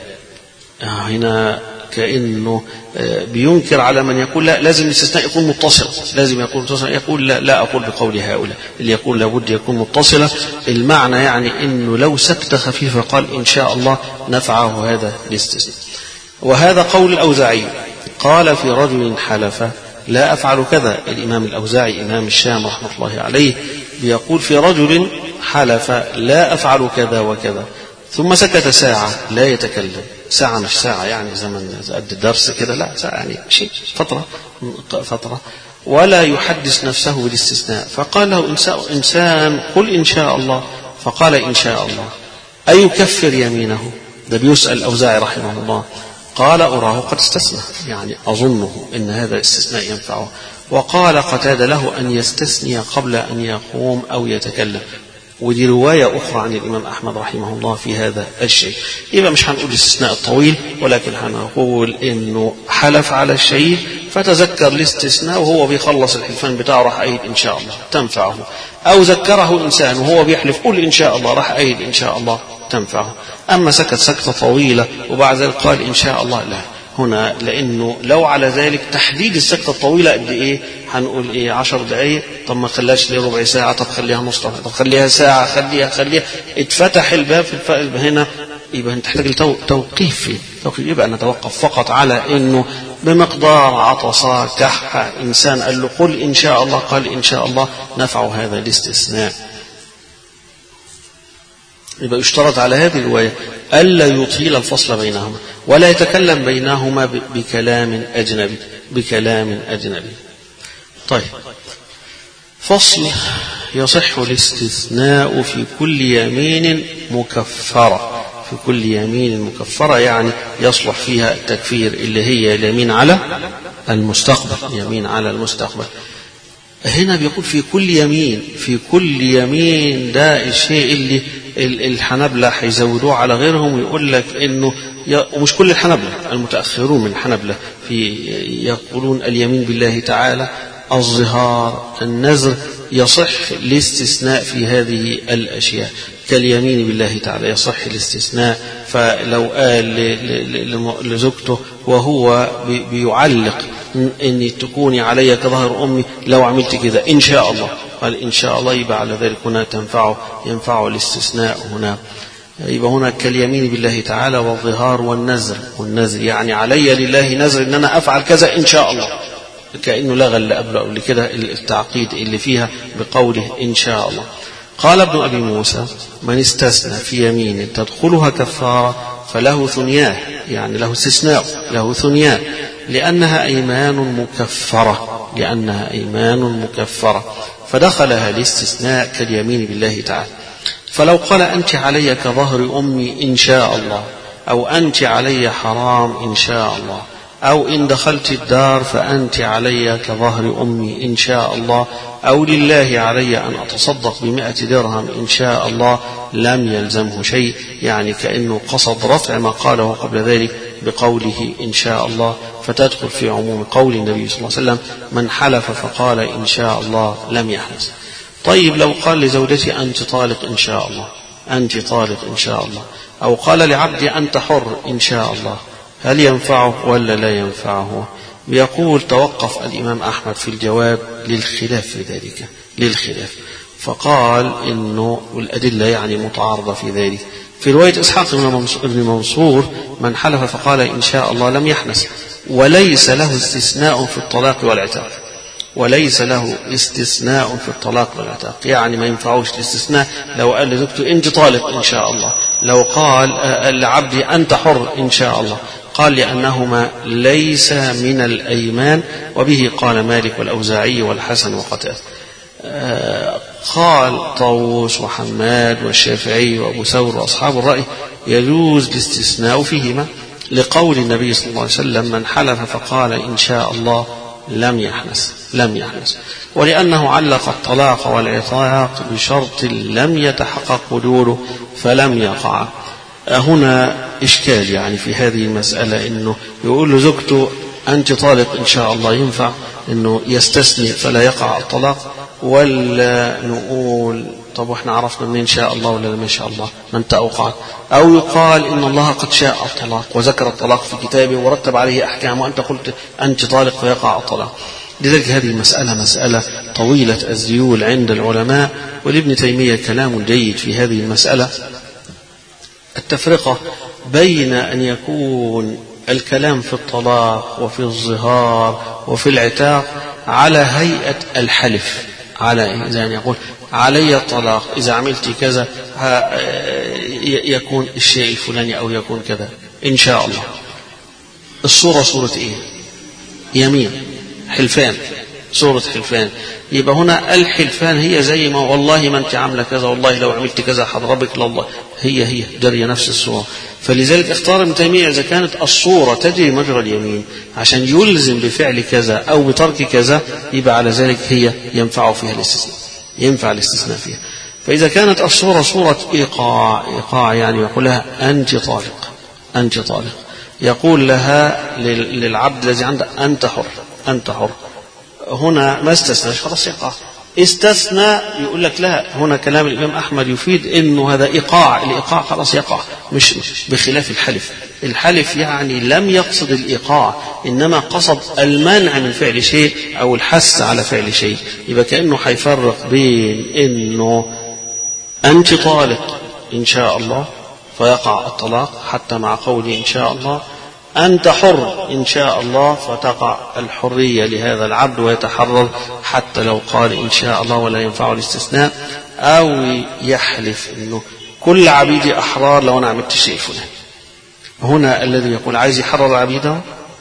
هنا كأنه بينكر على من يقول لا لازم الاستثناء يكون متصل، لازم يكون متصل، يقول لا لا أقول بقول هؤلاء. اللي يقول لابد يكون متصلة المعنى يعني إنه لو سكت خفيفة قال إن شاء الله نفعه هذا الاستثناء. وهذا قول الأوزاعي قال في رجل حلف لا أفعل كذا. الإمام الأوزاعي إمام الشام رحمة الله عليه بيقول في رجل حلف لا أفعل كذا وكذا ثم سكت ساعة لا يتكلم. ساعة مش ساعة يعني زمن قد الدرس كده، لا ساعة يعني شيء فترة فترة ولا يحدث نفسه بالاستثناء. فقال له إنسان قل إن شاء الله، فقال إن شاء الله أيكفر يمينه؟ ده بيسأل الأوزاعي رحمه الله. قال أراه قد استثنى، يعني أظنه أن هذا الاستثناء ينفعه. وقال قتادة له أن يستثني قبل أن يقوم أو يتكلم. ودي رواية أخرى عن الإمام أحمد رحمه الله في هذا الشيء. يبقى مش هنقول الاستثناء الطويل، ولكن هنقول إنه حلف على الشيء فتذكر الاستثناء وهو بيخلص الحلفان بتاعه راح قايل إن شاء الله تنفعه، أو ذكره إنسان وهو بيحلف قل إن شاء الله راح قايل إن شاء الله تنفعه. أما سكت سكتة طويلة وبعد ذلك قال إن شاء الله لا، هنا لأنه لو على ذلك تحديد السكتة الطويلة قد إيه؟ هنقول إيه عشر دقايق؟ طب ما خلاش ليه ربع ساعة؟ طب خليها نص ساعة؟ طب خليها ساعة؟ خليها خليها اتفتح الباب في الفقل هنا. يبقى نحتاج لتوقيف فيه. يبقى نتوقف فقط على إنه بمقدار عطسة كحة إنسان قال له قل إن شاء الله قال إن شاء الله نفع هذا الاستثناء. يبقى يشترط على هذه الرواية ألا يطيل الفصل بينهما ولا يتكلم بينهما بكلام أجنبي بكلام أجنبي. طيب، فصل يصح الاستثناء في كل يمين مكفرة. في كل يمين مكفرة يعني يصلح فيها التكفير اللي هي اليمين على المستقبل، يمين على المستقبل. هنا بيقول في كل يمين، في كل يمين ده الشيء اللي الحنبلة هيزودوه على غيرهم ويقول لك انه، ومش كل الحنبلة، المتأخرون من الحنبلة في يقولون اليمين بالله تعالى، الظهار، النذر، يصح الاستثناء في هذه الأشياء كاليمين بالله تعالى يصح الاستثناء. فلو قال لزوجته وهو بيعلق إني تكوني علي كظهر أمي لو عملت كذا إن شاء الله، قال إن شاء الله، يبقى على ذلك هنا تنفعه ينفعه الاستثناء. هنا يبقى هنا كاليمين بالله تعالى والظهار والنذر. والنذر يعني علي لله نذر إن أنا أفعل كذا إن شاء الله، كأنه لغى اللي قبله قبل كده التعقيد اللي فيها بقوله إن شاء الله. قال ابن أبي موسى: من استثنى في يمين تدخلها كفارة فله ثنياه، يعني له استثناء، له ثنياه، لأنها أيمان مكفرة، لأنها أيمان مكفرة، فدخلها الاستثناء كاليمين بالله تعالى. فلو قال أنت علي كظهر أمي إن شاء الله، أو أنت علي حرام إن شاء الله، أو إن دخلت الدار فأنت علي كظهر أمي إن شاء الله، أو لله علي أن أتصدق بمئة درهم إن شاء الله، لم يلزمه شيء، يعني كأنه قصد رفع ما قاله قبل ذلك بقوله إن شاء الله، فتدخل في عموم قول النبي صلى الله عليه وسلم: من حلف فقال إن شاء الله لم يحنث. طيب لو قال لزوجتي أنت طالق إن شاء الله، أنت طالق إن شاء الله، أو قال لعبدي أنت حر إن شاء الله، هل ينفعه ولا لا ينفعه؟ يقول توقف الإمام أحمد في الجواب للخلاف في ذلك، للخلاف، فقال إنه والأدلة يعني متعارضة في ذلك. في رواية إسحاق بن منصور: من حلف فقال إن شاء الله لم يحنث، وليس له استثناء في الطلاق والعتاق، وليس له استثناء في الطلاق والعتاق، يعني ما ينفعوش الاستثناء لو قال لزوجته أنت طالق إن شاء الله، لو قال لعبدي أنت حر إن شاء الله، قال لأنهما ليس من الأيمان، وبه قال مالك والأوزاعي والحسن وقتادة. قال طاووس وحماد والشافعي وأبو ثور وأصحاب الرأي يجوز الاستثناء فيهما، لقول النبي صلى الله عليه وسلم: من حلف فقال إن شاء الله لم يحنث، لم يحنث، ولأنه علق الطلاق والعتاق بشرط لم يتحقق حدوده فلم يقع. هنا إشكال يعني في هذه المسألة، إنه يقول له زوجته أنت طالق إن شاء الله، ينفع إنه يستثني فلا يقع الطلاق، ولا نقول طب وإحنا عرفنا من إن شاء الله ولا ما شاء الله من تأوقع؟ أو يقال إن الله قد شاء الطلاق وذكر الطلاق في كتابه ورتب عليه أحكام، وأنت قلت أنت طالق فيقع الطلاق. لذلك هذه مسألة مسألة طويلة الذيول عند العلماء، ولابن تيمية كلام جيد في هذه المسألة، التفرقة بين أن يكون الكلام في الطلاق وفي الظهار وفي العتاق على هيئة الحلف، على إذا يقول علي الطلاق إذا عملت كذا يكون الشيء الفلاني أو يكون كذا إن شاء الله. الصورة صورة إيه؟ يمين، حلفان، صورة حلفان. يبقى هنا الحلفان هي زي ما والله ما أنت عاملة كذا، والله لو عملت كذا حضربك لله، هي هي جري نفس الصورة. فلذلك اختار ابن تيمية إذا كانت الصورة تجري مجرى اليمين عشان يلزم بفعل كذا أو بترك كذا، يبقى على ذلك هي ينفع فيها الاستثناء، ينفع الاستثناء فيها. فإذا كانت الصورة صورة إيقاع، إيقاع يعني يقول لها أنت طالق، أنت طالق، يقول لها للعبد الذي عنده أنت حر، أنت حر، هنا ما استثناش خلاص يقع. استثنى يقول لك لا، هنا كلام الإمام أحمد يفيد إنه هذا إيقاع، الإيقاع خلاص يقع، مش بخلاف الحلف. الحلف يعني لم يقصد الإيقاع، إنما قصد المنع من فعل شيء أو الحث على فعل شيء. يبقى كأنه حيفرق بين إنه أنت طالق إن شاء الله فيقع الطلاق حتى مع قوله إن شاء الله، أنت حر إن شاء الله فتقع الحرية لهذا العبد ويتحرر حتى لو قال إن شاء الله ولا ينفع الاستثناء، أو يحلف إنه كل عبيدي أحرار لو أنا عملت شيء فلان. هنا الذي يقول عايز يحرر عبيده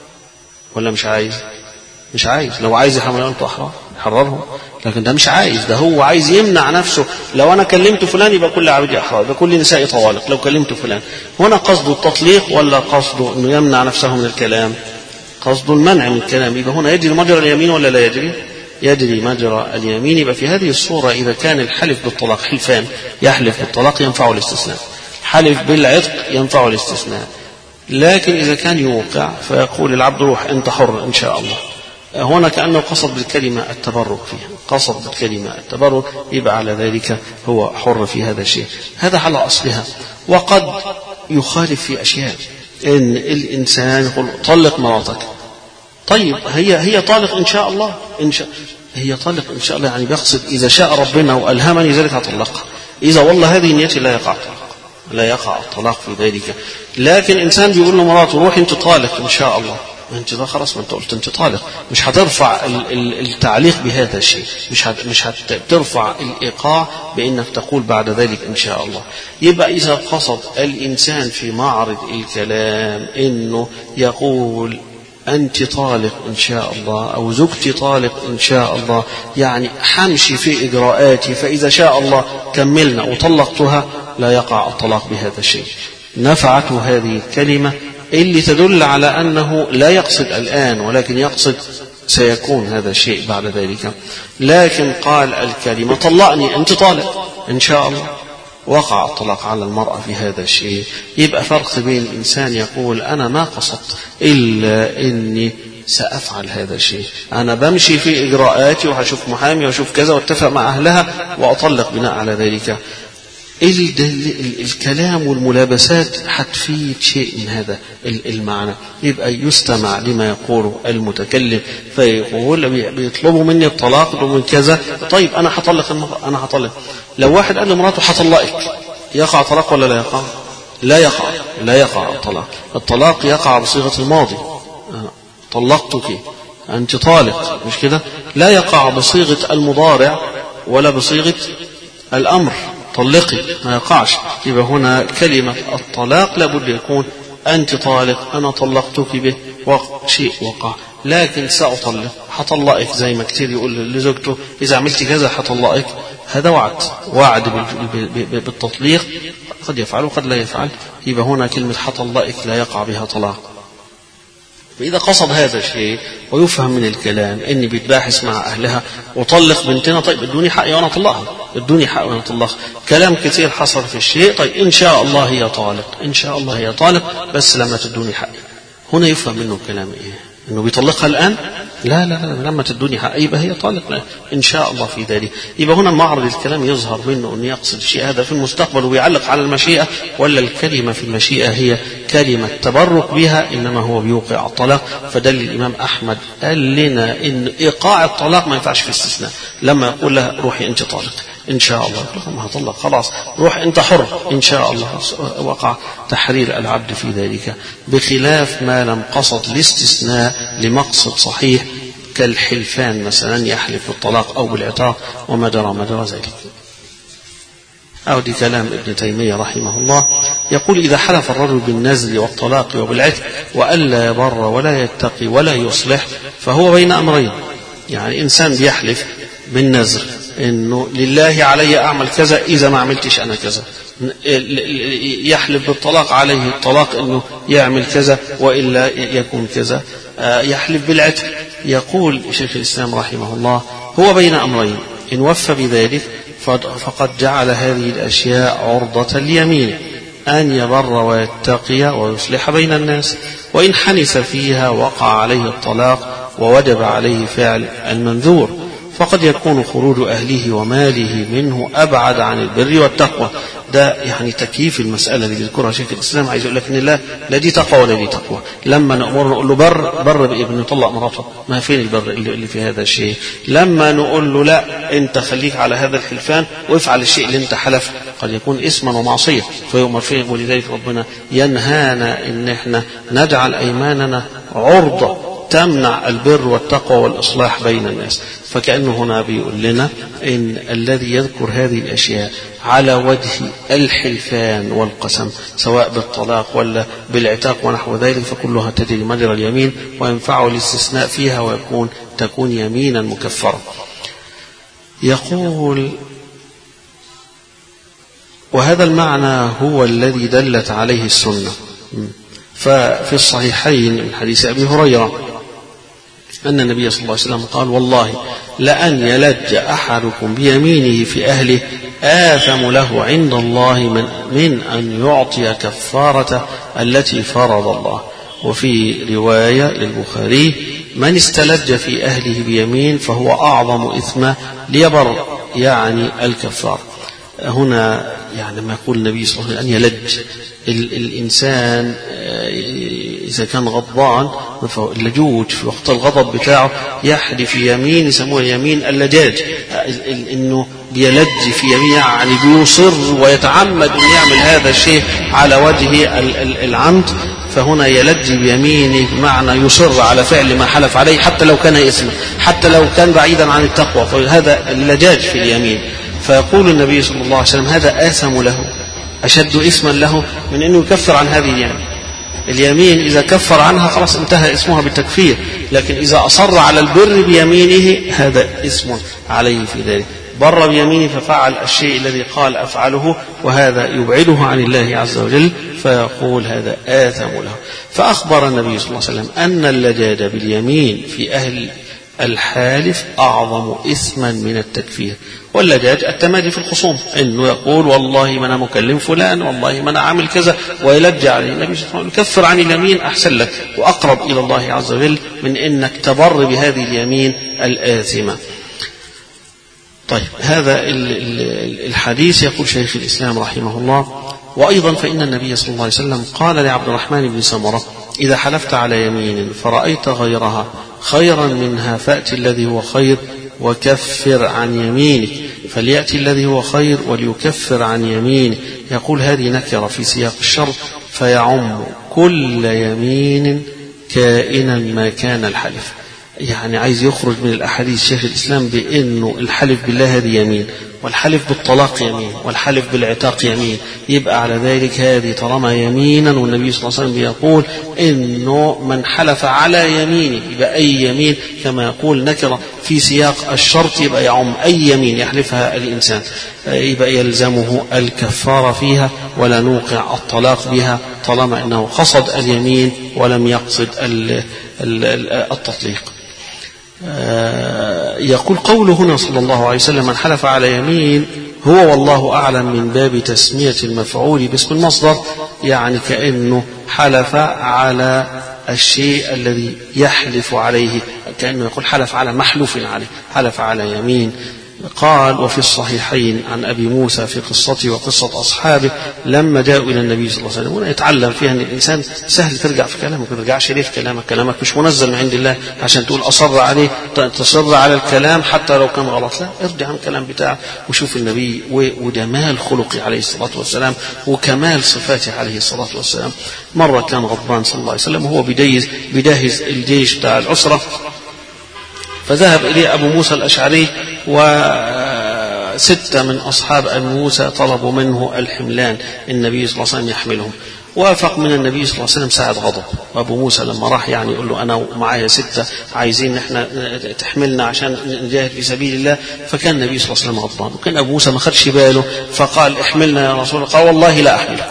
ولا مش عايز؟ مش عايز. لو عايز يحرر أنت أحرار يحررهم، لكن ده مش عايز، ده هو عايز يمنع نفسه. لو أنا كلمت فلان يبقى كل عبيدي أحرار، يبقى كل نسائي طوالق لو كلمت فلان. هنا قصده التطليق ولا قصده أنه يمنع نفسه من الكلام؟ قصده المنع من الكلام. يبقى هنا يجري مجرى اليمين ولا لا يجري؟ يجري مجرى اليمين. يبقى في هذه الصورة إذا كان الحلف بالطلاق حلفان، يحلف بالطلاق ينفع الاستثناء، حلف بالعتق ينفع الاستثناء. لكن إذا كان يوقع فيقول العبد روح أنت حر إن شاء الله، هنا كأنه قصد بالكلمة التبرك فيها، قصد بالكلمة التبرك، يبقى على ذلك هو حر في هذا الشيء. هذا على أصلها. وقد يخالف في أشياء، إن الإنسان يقول طلق مراتك، طيب هي هي طالق إن شاء الله، إن شاء هي طالق إن شاء الله، يعني بيقصد إذا شاء ربنا وألهمني ذلك هطلقها، إذا والله هذه نيتي لا يقع الطلاق، لا يقع الطلاق في ذلك. لكن إنسان بيقول له مراته روح أنت طالق إن شاء الله، انت خلاص ما انت قلت انت طالق، مش هترفع التعليق بهذا الشيء، مش مش هترفع الايقاع بانك تقول بعد ذلك ان شاء الله. يبقى اذا قصد الانسان في معرض الكلام انه يقول أنت طالق إن شاء الله أو زوجتي طالق إن شاء الله، يعني حمشي في إجراءاتي فإذا شاء الله كملنا وطلقتها، لا يقع الطلاق بهذا الشيء. نفعته هذه الكلمة اللي تدل على أنه لا يقصد الآن ولكن يقصد سيكون هذا الشيء بعد ذلك. لكن قال الكلمة طلقني أنت طالق إن شاء الله، وقع الطلاق على المرأة في هذا الشيء. يبقى فرق بين الإنسان يقول أنا ما قصدت إلا إني سأفعل هذا الشيء، أنا بمشي في إجراءاتي وهشوف محامي وأشوف كذا واتفق مع أهلها وأطلق بناء على ذلك. الكلام والملابسات حتفيد شيء من هذا المعنى. يبقى يستمع لما يقوله المتكلم فيقول بيطلبوا مني الطلاق ومن كذا، طيب أنا هطلق المرأة أنا هطلق. لو واحد قال لمراته هطلقك، يقع طلاق ولا لا يقع؟ لا يقع لا يقع الطلاق. الطلاق يقع بصيغة الماضي، طلقتك أنت طالق، مش كده؟ لا يقع بصيغة المضارع ولا بصيغة الأمر طلقي، ما يقعش. يبقى هنا كلمة الطلاق لابد يكون أنت طالق، أنا طلقتك به، شيء وقع. لكن سأطلق، هطلقك زي ما كتير يقول لزوجته إذا عملت كذا هطلقك، هذا وعد وعد بالتطليق، قد يفعل وقد لا يفعل. يبقى هنا كلمة هطلقك لا يقع بها طلاق. فإذا قصد هذا الشيء ويفهم من الكلام إني بيتباحث مع أهلها وطلق بنتنا، طيب ادوني حقي وأنا أطلقها، ادوني حقي وأنا أطلقها. كلام كثير حصل في الشيء، طيب إن شاء الله هي طالق، إن شاء الله هي طالق بس لما تدوني حقي. هنا يفهم منه كلام إيه؟ إنه بيطلقها الآن؟ لا لا لا، لما تدوني حقي يبقى هي طالق، لا إن شاء الله في ذلك. يبقى هنا معرض الكلام يظهر منه أن يقصد الشيء هذا في المستقبل ويعلق على المشيئة، ولا الكلمة في المشيئة هي كلمة تبرك بها، إنما هو بيوقع الطلاق. فدل الإمام أحمد قال لنا إن إيقاع الطلاق ما ينفعش في استثناء. لما يقول لها روحي أنت طالق إن شاء الله، يقول ما هطلق خلاص، روح أنت حر إن شاء الله، وقع تحرير العبد في ذلك. بخلاف ما لم قصد الاستثناء لمقصد صحيح كالحلفان مثلا، يحلف بالطلاق أو بالعتاق وما جرى ما جرى ذلك. أو دي كلام ابن تيمية رحمه الله، يقول إذا حلف الرجل بالنزل والطلاق وبالعتق وألا يبر ولا يتقي ولا يصلح فهو بين أمرين. يعني إنسان بيحلف بالنزل إنه لله علي أعمل كذا إذا ما عملتش أنا كذا، يحلف بالطلاق عليه الطلاق إنه يعمل كذا وإلا يكون كذا، يحلف بالعتق. يقول شيخ الإسلام رحمه الله هو بين أمرين، إن وفى بذلك فقد جعل هذه الأشياء عرضة اليمين أن يبر ويتقي ويصلح بين الناس، وإن حنث فيها وقع عليه الطلاق ووجب عليه فعل المنذور، فقد يكون خروج أهله وماله منه أبعد عن البر والتقوى. ده يعني تكييف المسألة اللي بيذكرها شيخ الإسلام، عايز يقول لك إن لا لا دي تقوى ولا دي تقوى. لما نأمر نقول له بر بر بابن يطلق مراته، ما فين البر اللي في هذا الشيء؟ لما نقول له لا أنت خليك على هذا الحلفان وافعل الشيء اللي أنت حلف، قد يكون إثما ومعصية فيؤمر فيه. ولذلك ربنا ينهانا إن إحنا نجعل أيماننا عرضة تمنع البر والتقوى والإصلاح بين الناس. فكأنه هنا بيقول لنا إن الذي يذكر هذه الأشياء على وجه الحلفان والقسم سواء بالطلاق ولا بالعتاق ونحو ذلك فكلها تجري مجرى اليمين، وينفعه الاستثناء فيها ويكون تكون يمينا مكفرة. يقول وهذا المعنى هو الذي دلت عليه السنة. ففي الصحيحين من حديث أبي هريرة أن النبي صلى الله عليه وسلم قال والله لأن يلج أحدكم بيمينه في أهله آثم له عند الله من, من أن يعطي كفارة التي فرض الله. وفي رواية للبخاري من استلج في أهله بيمين فهو أعظم إثما ليبر يعني الكفار. هنا يعني ما يقول النبي صلى الله عليه وسلم أن يلج الإنسان إذا كان غضبان، اللجوج في وقت الغضب بتاعه يحلف يمين يسموه يمين اللجاج، إنه بيلج في يمين يعني بيصر ويتعمد أن يعمل هذا الشيء على وجه العمد. فهنا يلج بيمينه بمعنى يصر على فعل ما حلف عليه حتى لو كان إثما، حتى لو كان بعيدا عن التقوى، فهذا اللجاج في اليمين. فيقول النبي صلى الله عليه وسلم هذا آثم له، أشد إثما له من أنه يكفر عن هذه اليمين. اليمين إذا كفر عنها خلاص انتهى اسمها بالتكفير، لكن إذا أصر على البر بيمينه هذا اسم عليه في ذلك. بر بيمينه ففعل الشيء الذي قال أفعله، وهذا يبعده عن الله عز وجل، فيقول هذا آثم له. فأخبر النبي صلى الله عليه وسلم أن اللجاج باليمين في أهل الحالف أعظم إثما من التكفير. واللجاج التمادي في الخصوم، إنه يقول والله ما أنا مكلم فلان، والله ما أنا عامل كذا، ويلج عليه. النبي صلى الله عليه وسلم كفر عن اليمين أحسن لك وأقرب إلى الله عز وجل من إنك تبر بهذه اليمين الآثمة. طيب، هذا الحديث يقول شيخ الإسلام رحمه الله: وأيضا فإن النبي صلى الله عليه وسلم قال لعبد الرحمن بن سمرة: إذا حلفت على يمين فرأيت غيرها خيرا منها فأتي الذي هو خير وكفر عن يمينك، فليأتي الذي هو خير وليكفر عن يمينه. يقول هذه نكرة في سياق الشرط فيعم كل يمين كائنا ما كان الحلف. يعني عايز يخرج من الأحاديث شيخ الإسلام بأنه الحلف بالله هذه يمين، والحلف بالطلاق يمين، والحلف بالعتاق يمين. يبقى على ذلك هذه طالما يمينا، والنبي صلى الله عليه وسلم يقول إنه من حلف على يمينه، يبقى أي يمين كما يقول نكرة في سياق الشرط، يبقى يعم أي يمين يحلفها الإنسان، يبقى يلزمه الكفارة فيها ولا نوقع الطلاق بها طالما أنه قصد اليمين ولم يقصد التطليق. يقول قوله هنا صلى الله عليه وسلم: من حلف على يمين، هو والله أعلم من باب تسمية المفعول باسم المصدر، يعني كأنه حلف على الشيء الذي يحلف عليه، كأنه يقول حلف على محلوف عليه، حلف على يمين. قال: وفي الصحيحين عن أبي موسى في قصته وقصة أصحابه لما جاءوا إلى النبي صلى الله عليه وسلم. هنا يتعلم فيها أن الإنسان سهل ترجع في كلامك، ما ترجعش ليه في كلامك، كلامك مش منزل من عند الله عشان تقول أصر عليه، تصر على الكلام حتى لو كان غلط. لا، ارجع عن الكلام بتاعه وشوف النبي وجمال خلقه عليه الصلاة والسلام وكمال صفاته عليه الصلاة والسلام. مرة كان غضبان صلى الله عليه وسلم وهو بدايز بداهز الجيش بتاع العسرة، فذهب إليه أبو موسى الأشعري وستة من أصحاب أبي موسى طلبوا منه الحملان، النبي صلى الله عليه وسلم يحملهم. وافق من النبي صلى الله عليه وسلم ساعة غضب. وأبو موسى لما راح يعني يقول له أنا معايا ستة عايزين إحنا تحملنا عشان نجاهد في سبيل الله، فكان النبي صلى الله عليه وسلم غضبان، وكان أبو موسى ما خدش باله فقال: احملنا يا رسول الله. قال: والله لا أحملكم.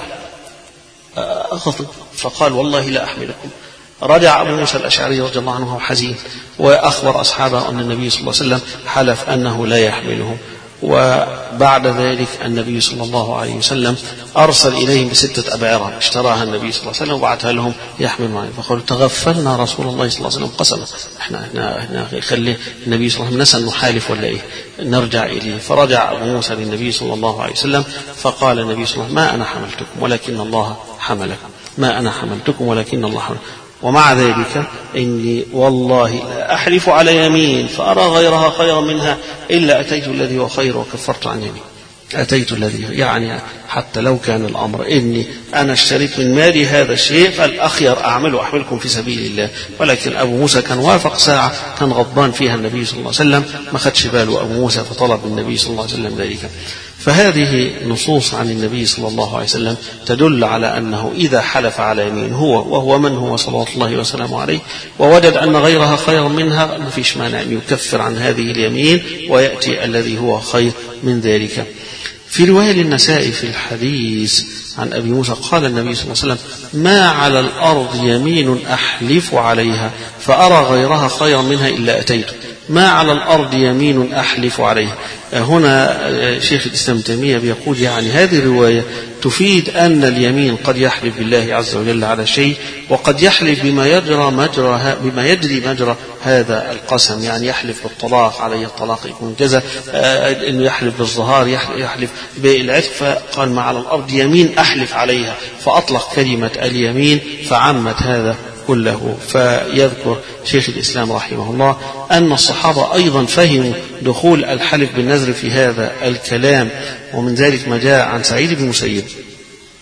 غضب فقال: والله لا أحملكم. رجع أبو موسى الأشعري رضي الله عنه حزين، وأخبر أصحابه أن النبي صلى الله عليه وسلم حلف أنه لا يحملهم. وبعد ذلك النبي صلى الله عليه وسلم أرسل إليهم بستة أبعرة اشتراها النبي صلى الله عليه وسلم وبعثها لهم يحمل معهم، فقالوا: تغفلنا رسول الله صلى الله عليه وسلم قسما، احنا احنا احنا خلي النبي صلى الله عليه وسلم نسأل نحالف ولا ايه، نرجع إليه. فرجع أبو موسى للنبي صلى الله عليه وسلم فقال النبي صلى الله عليه وسلم: ما أنا حملتكم ولكن الله حملكم، ما أنا حملتكم ولكن الله حملكم. ومع ذلك إني والله لا أحلف على يمين فأرى غيرها خيرا منها إلا أتيت الذي هو خير وكفرت عن يمين. أتيت الذي يعني حتى لو كان الأمر إني أنا اشتريت من مالي هذا الشيء فالأخير أعمله أحملكم في سبيل الله. ولكن أبو موسى كان وافق ساعة كان غضبان فيها النبي صلى الله عليه وسلم، ما خدش باله أبو موسى فطلب النبي صلى الله عليه وسلم ذلك. فهذه نصوص عن النبي صلى الله عليه وسلم تدل على أنه إذا حلف على يمين هو وهو من هو صلوات الله وسلامه عليه ووجد أن غيرها خير منها، ما فيش مانع أن يكفر عن هذه اليمين ويأتي الذي هو خير من ذلك. في رواية النسائي في الحديث عن أبي موسى قال النبي صلى الله عليه وسلم: ما على الأرض يمين أحلف عليها فأرى غيرها خيرا منها إلا أتيته. ما على الأرض يمين أحلف عليها. هنا شيخ الإسلام تيمية بيقول يعني هذه الرواية تفيد أن اليمين قد يحلف بالله عز وجل على شيء، وقد يحلف بما يجرى مجرى بما يجري مجرى هذا القسم، يعني يحلف بالطلاق علي الطلاق يكون كذا، إنه يحلف بالظهار، يحلف بالعتق. فقال: ما على الأرض يمين أحلف عليها، فأطلق كلمة اليمين فعمت هذا كله. فيذكر شيخ الإسلام رحمه الله أن الصحابة أيضا فهموا دخول الحلف بالنذر في هذا الكلام، ومن ذلك ما جاء عن سعيد بن المسيب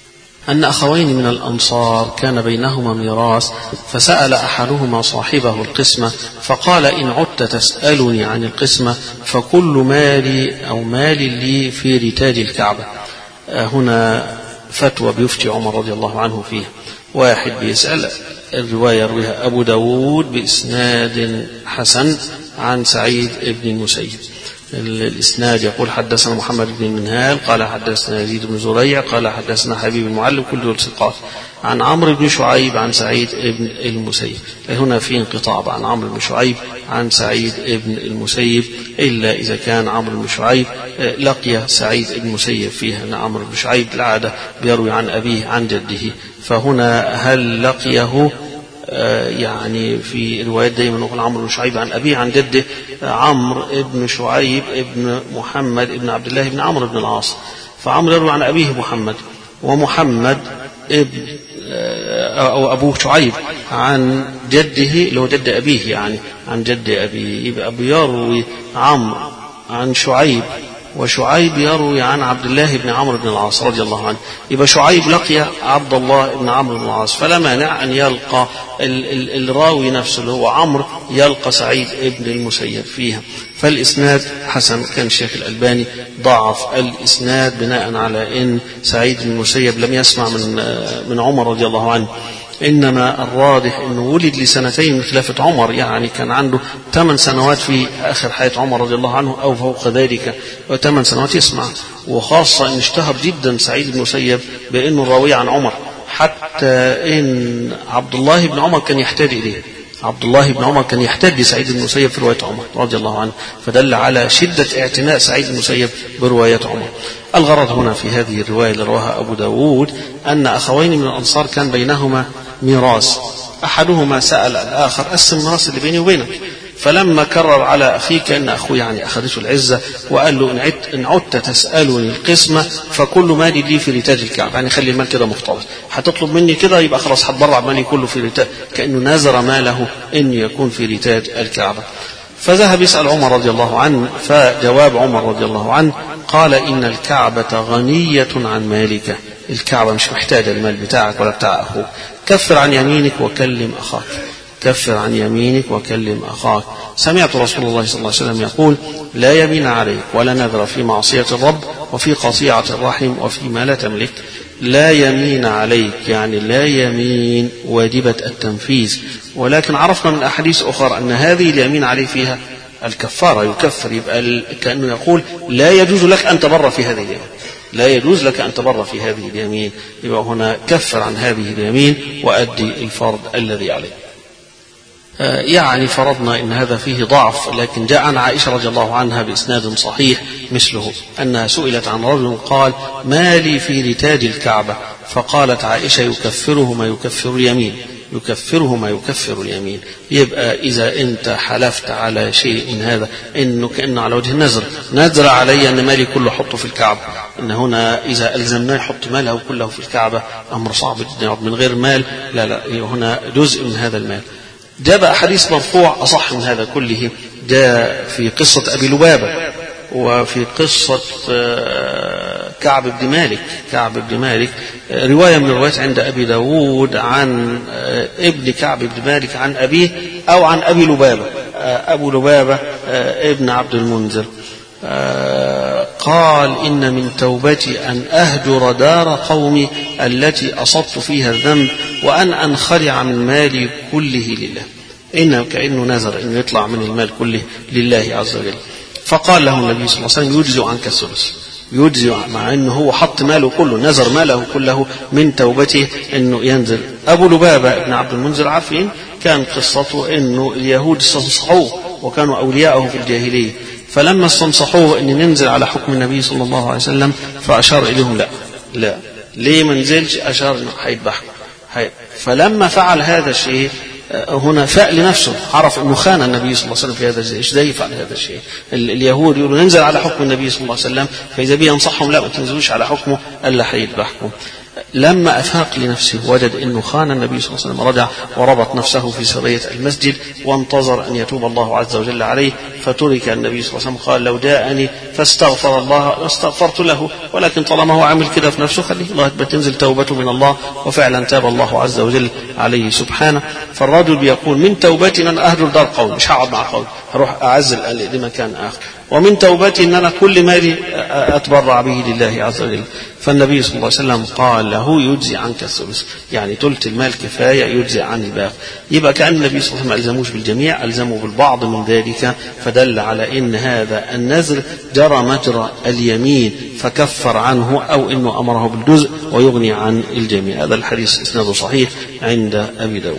أن أخوين من الأنصار كان بينهما ميراث، فسأل أحدهما صاحبه القسمة فقال: إن عدت تسألني عن القسمة فكل مالي أو مالي لي في رتاج الكعبة. هنا فتوى بيفتي عمر رضي الله عنه فيها. واحد بيسأل، الرواية يرويها أبو داود بإسناد حسن عن سعيد بن المسيب. الإسناد يقول: حدثنا محمد بن منهال قال حدثنا يزيد بن زريع قال حدثنا حبيب المعلم كل ثقات عن عمرو بن شعيب عن سعيد بن المسيب. هنا في انقطاع عن عمرو بن شعيب عن سعيد بن المسيب، إلا إذا كان عمرو بن شعيب لقي سعيد بن المسيب فيها، أن عمرو بن شعيب العادة بيروي عن أبيه عن جده، فهنا هل لقيه يعني في روايات دائما نقول عمرو بن شعيب عن أبيه عن جده عمرو بن شعيب ابن محمد ابن عبد الله بن عمرو بن العاص، فعمرو يروي عن أبيه محمد، ومحمد ابن أو أبوه شعيب عن جده اللي هو جد أبيه، يعني عن جد أبيه، يبقى بيروي عمرو عن شعيب، وشعيب يروي عن عبد الله بن عمرو بن العاص رضي الله عنه. يبقى شعيب لقي عبد الله بن عمرو بن العاص، فلا مانع أن يلقى ال ال الراوي نفسه اللي هو عمرو يلقى سعيد بن المسيب فيها. فالإسناد حسن. كان الشيخ الألباني ضعف الإسناد بناء على أن سعيد بن المسيب لم يسمع من من عمر رضي الله عنه، إنما الراجح أنه ولد لسنتين من خلافة عمر، يعني كان عنده ثمان سنوات في آخر حياة عمر رضي الله عنه أو فوق ذلك، ثمان سنوات يسمع. وخاصة أن اشتهر جدا سعيد بن المسيب بأنه راوي عن عمر، حتى إن عبد الله بن عمر كان يحتاج إليه، عبد الله بن عمر كان يحتاج لسعيد بن المسيب في رواية عمر رضي الله عنه، فدل على شدة اعتناء سعيد بن المسيب برواية عمر. الغرض هنا في هذه الرواية اللي رواها أبو داود أن أخوين من الأنصار كان بينهما ميراث، أحدهما سأل الآخر: قسم الميراث اللي بيني وبينك. فلما كرر على أخيه كأن أخوه يعني أخذته العزة، وقال له: إن عدت, إن عدت تسألني القسمة فكل مالي لي في رتاج الكعبة، يعني خلي المال كده مختلط، هتطلب مني كده يبقى خلاص هتبرع مالي كله في رتاج، كأنه نذر ماله أن يكون في رتاج الكعبة. فذهب يسأل عمر رضي الله عنه، فجواب عمر رضي الله عنه قال: إن الكعبة غنية عن مالك، الكعبة مش محتاجة المال بتاعك ولا بتاع أخوك، كفر عن يمينك وكلم أخاك، كفر عن يمينك وكلم أخاك. سمعت رسول الله صلى الله عليه وسلم يقول: لا يمين عليك ولا نذر في معصية الرب وفي قطيعة الرحم وفيما لا تملك. لا يمين عليك يعني لا يمين واجبة التنفيذ، ولكن عرفنا من أحاديث أخرى أن هذه اليمين عليه فيها الكفارة، يكفر، يبقى كأنه يقول: لا يجوز لك أن تبر في هذه اليمين، لا يجوز لك أن تبر في هذه اليمين، يبقى هنا كفر عن هذه اليمين وأدي الفرض الذي عليه. يعني فرضنا إن هذا فيه ضعف، لكن جاء عن عائشة رضي الله عنها بإسناد صحيح مثله أنها سئلت عن رجل قال: ما لي في رتاج الكعبة، فقالت عائشة: يكفره ما يكفر اليمين، يكفره ما يكفر اليمين. يبقى إذا أنت حلفت على شيء من هذا إنه كأنه على وجه النذر، نذر علي أن مالي كله حطه في الكعبة، إن هنا إذا ألزمناه يحط ماله كله في الكعبة أمر صعب جدا من غير مال، لا لا، هنا جزء من هذا المال. جاء حديث مرفوع أصح من هذا كله، جاء في قصة أبي لبابة وفي قصة كعب بن مالك، كعب بن مالك رواية من الروايات عند أبي داود عن ابن كعب بن مالك عن أبيه أو عن أبي لبابة، أبو لبابة ابن عبد المنذر قال: إن من توبتي أن أهجر دار قومي التي أصبت فيها الذنب وأن أنخلع من مالي كله لله. إنه كأنه نذر إنه يطلع من المال كله لله عز وجل. فقال له النبي صلى الله عليه وسلم: يجزئ عنك الثلث، يجزئ، مع أنه هو حط ماله كله، نذر ماله كله من توبته أنه ينزل. أبو لبابة ابن عبد المنذر عارفين كان قصته أنه اليهود استنصحوه وكانوا أولياءه في الجاهلية، فلما استنصحوه أن ننزل على حكم النبي صلى الله عليه وسلم فأشار إليهم: لا لا، ليه ما نزلش؟ أشار إنه هيذبحكم. فلما فعل هذا الشيء هنا فاء لنفسه، عرف أنه خان النبي صلى الله عليه وسلم في هذا الشيء، إيش ده يفعل هذا الشيء؟ اليهود يقولوا ننزل على حكم النبي صلى الله عليه وسلم، فإذا بيه ينصحهم: لا، ما تنزلوش على حكمه ألا هيذبحكم. لما أفاق لنفسه وجد أنه خان النبي صلى الله عليه وسلم، رجع وربط نفسه في سرية المسجد وانتظر أن يتوب الله عز وجل عليه، فترك النبي صلى الله عليه وسلم قال لو جاءني فاستغفر الله استغفرت له، ولكن طالما هو عامل كده في نفسه خليه الله تنزل توبته من الله، وفعلا تاب الله عز وجل عليه سبحانه. فالرجل بيقول من توبتي ان انا اهجر دار قوم، مش هقعد مع قوم، هروح اعزل لمكان اخر، ومن توبتي ان انا كل مالي اتبرع به لله عز وجل. فالنبي صلى الله عليه وسلم قال له يجزي عنك الثلث، يعني ثلث المال كفايه يجزي عن الباقي. يبقى كان النبي صلى الله عليه وسلم ما الزموش بالجميع، الزموا بالبعض من ذلك، فدل على ان هذا النذر جرى مجرى اليمين فكفر عنه، او انه امره بالجزء ويغني عن الجميع. هذا الحديث اسناده صحيح عند ابي داود.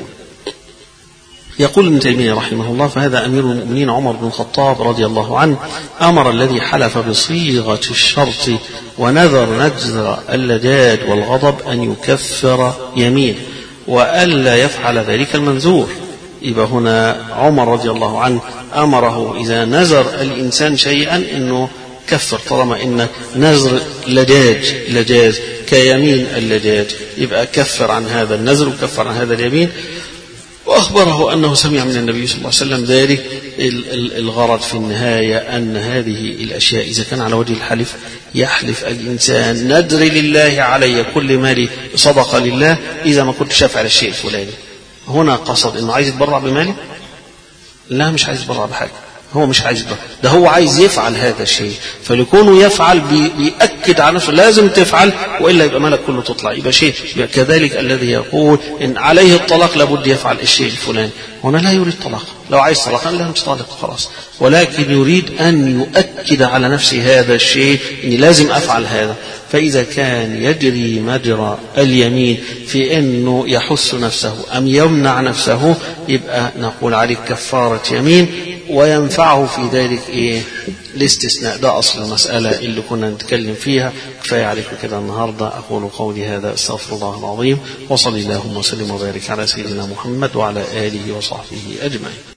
يقول ابن تيمية رحمه الله: فهذا أمير المؤمنين عمر بن الخطاب رضي الله عنه أمر الذي حلف بصيغة الشرط ونذر نجر اللجاج والغضب أن يكفر يمين وألا يفعل ذلك المنذور. يبقى هنا عمر رضي الله عنه أمره إذا نذر الإنسان شيئا أنه كفر، طالما إن نذر لجاج لجاج كيمين اللجاج يبقى كفر عن هذا النذر وكفر عن هذا اليمين. وأخبره أنه سمع من النبي صلى الله عليه وسلم ذلك. الغرض في النهاية أن هذه الأشياء إذا كان على وجه الحلف يحلف الإنسان ندري لله علي كل مالي صدقة لله إذا ما كنتش أفعل الشيء الفلاني. هنا قصد أنه عايز يتبرع بمالي؟ لا، مش عايز يتبرع بحاجة، هو مش عايز يتبرع، ده هو عايز يفعل هذا الشيء، فلكونه يفعل بيأكد على نفسه لازم تفعل وإلا يبقى مالك كله تطلع. يبقى شيء كذلك الذي يقول إن عليه الطلاق لابد يفعل الشيء الفلاني، هنا لا يريد طلاق، لو عايز طلاق لا مش طالق خلاص، ولكن يريد أن يؤكد على نفسه هذا الشيء إني لازم أفعل هذا. فإذا كان يجري مجرى اليمين في أنه يحث نفسه أم يمنع نفسه يبقى نقول عليه كفارة يمين، وينفعه في ذلك إيه؟ الاستثناء. ده أصل المسألة اللي كنا نتكلم فيها. كفاية عليكم كده النهاردة. أقول قولي هذا أستغفر الله العظيم، وصلي اللهم وسلم وبارك على سيدنا محمد وعلى آله وصحبه أجمعين.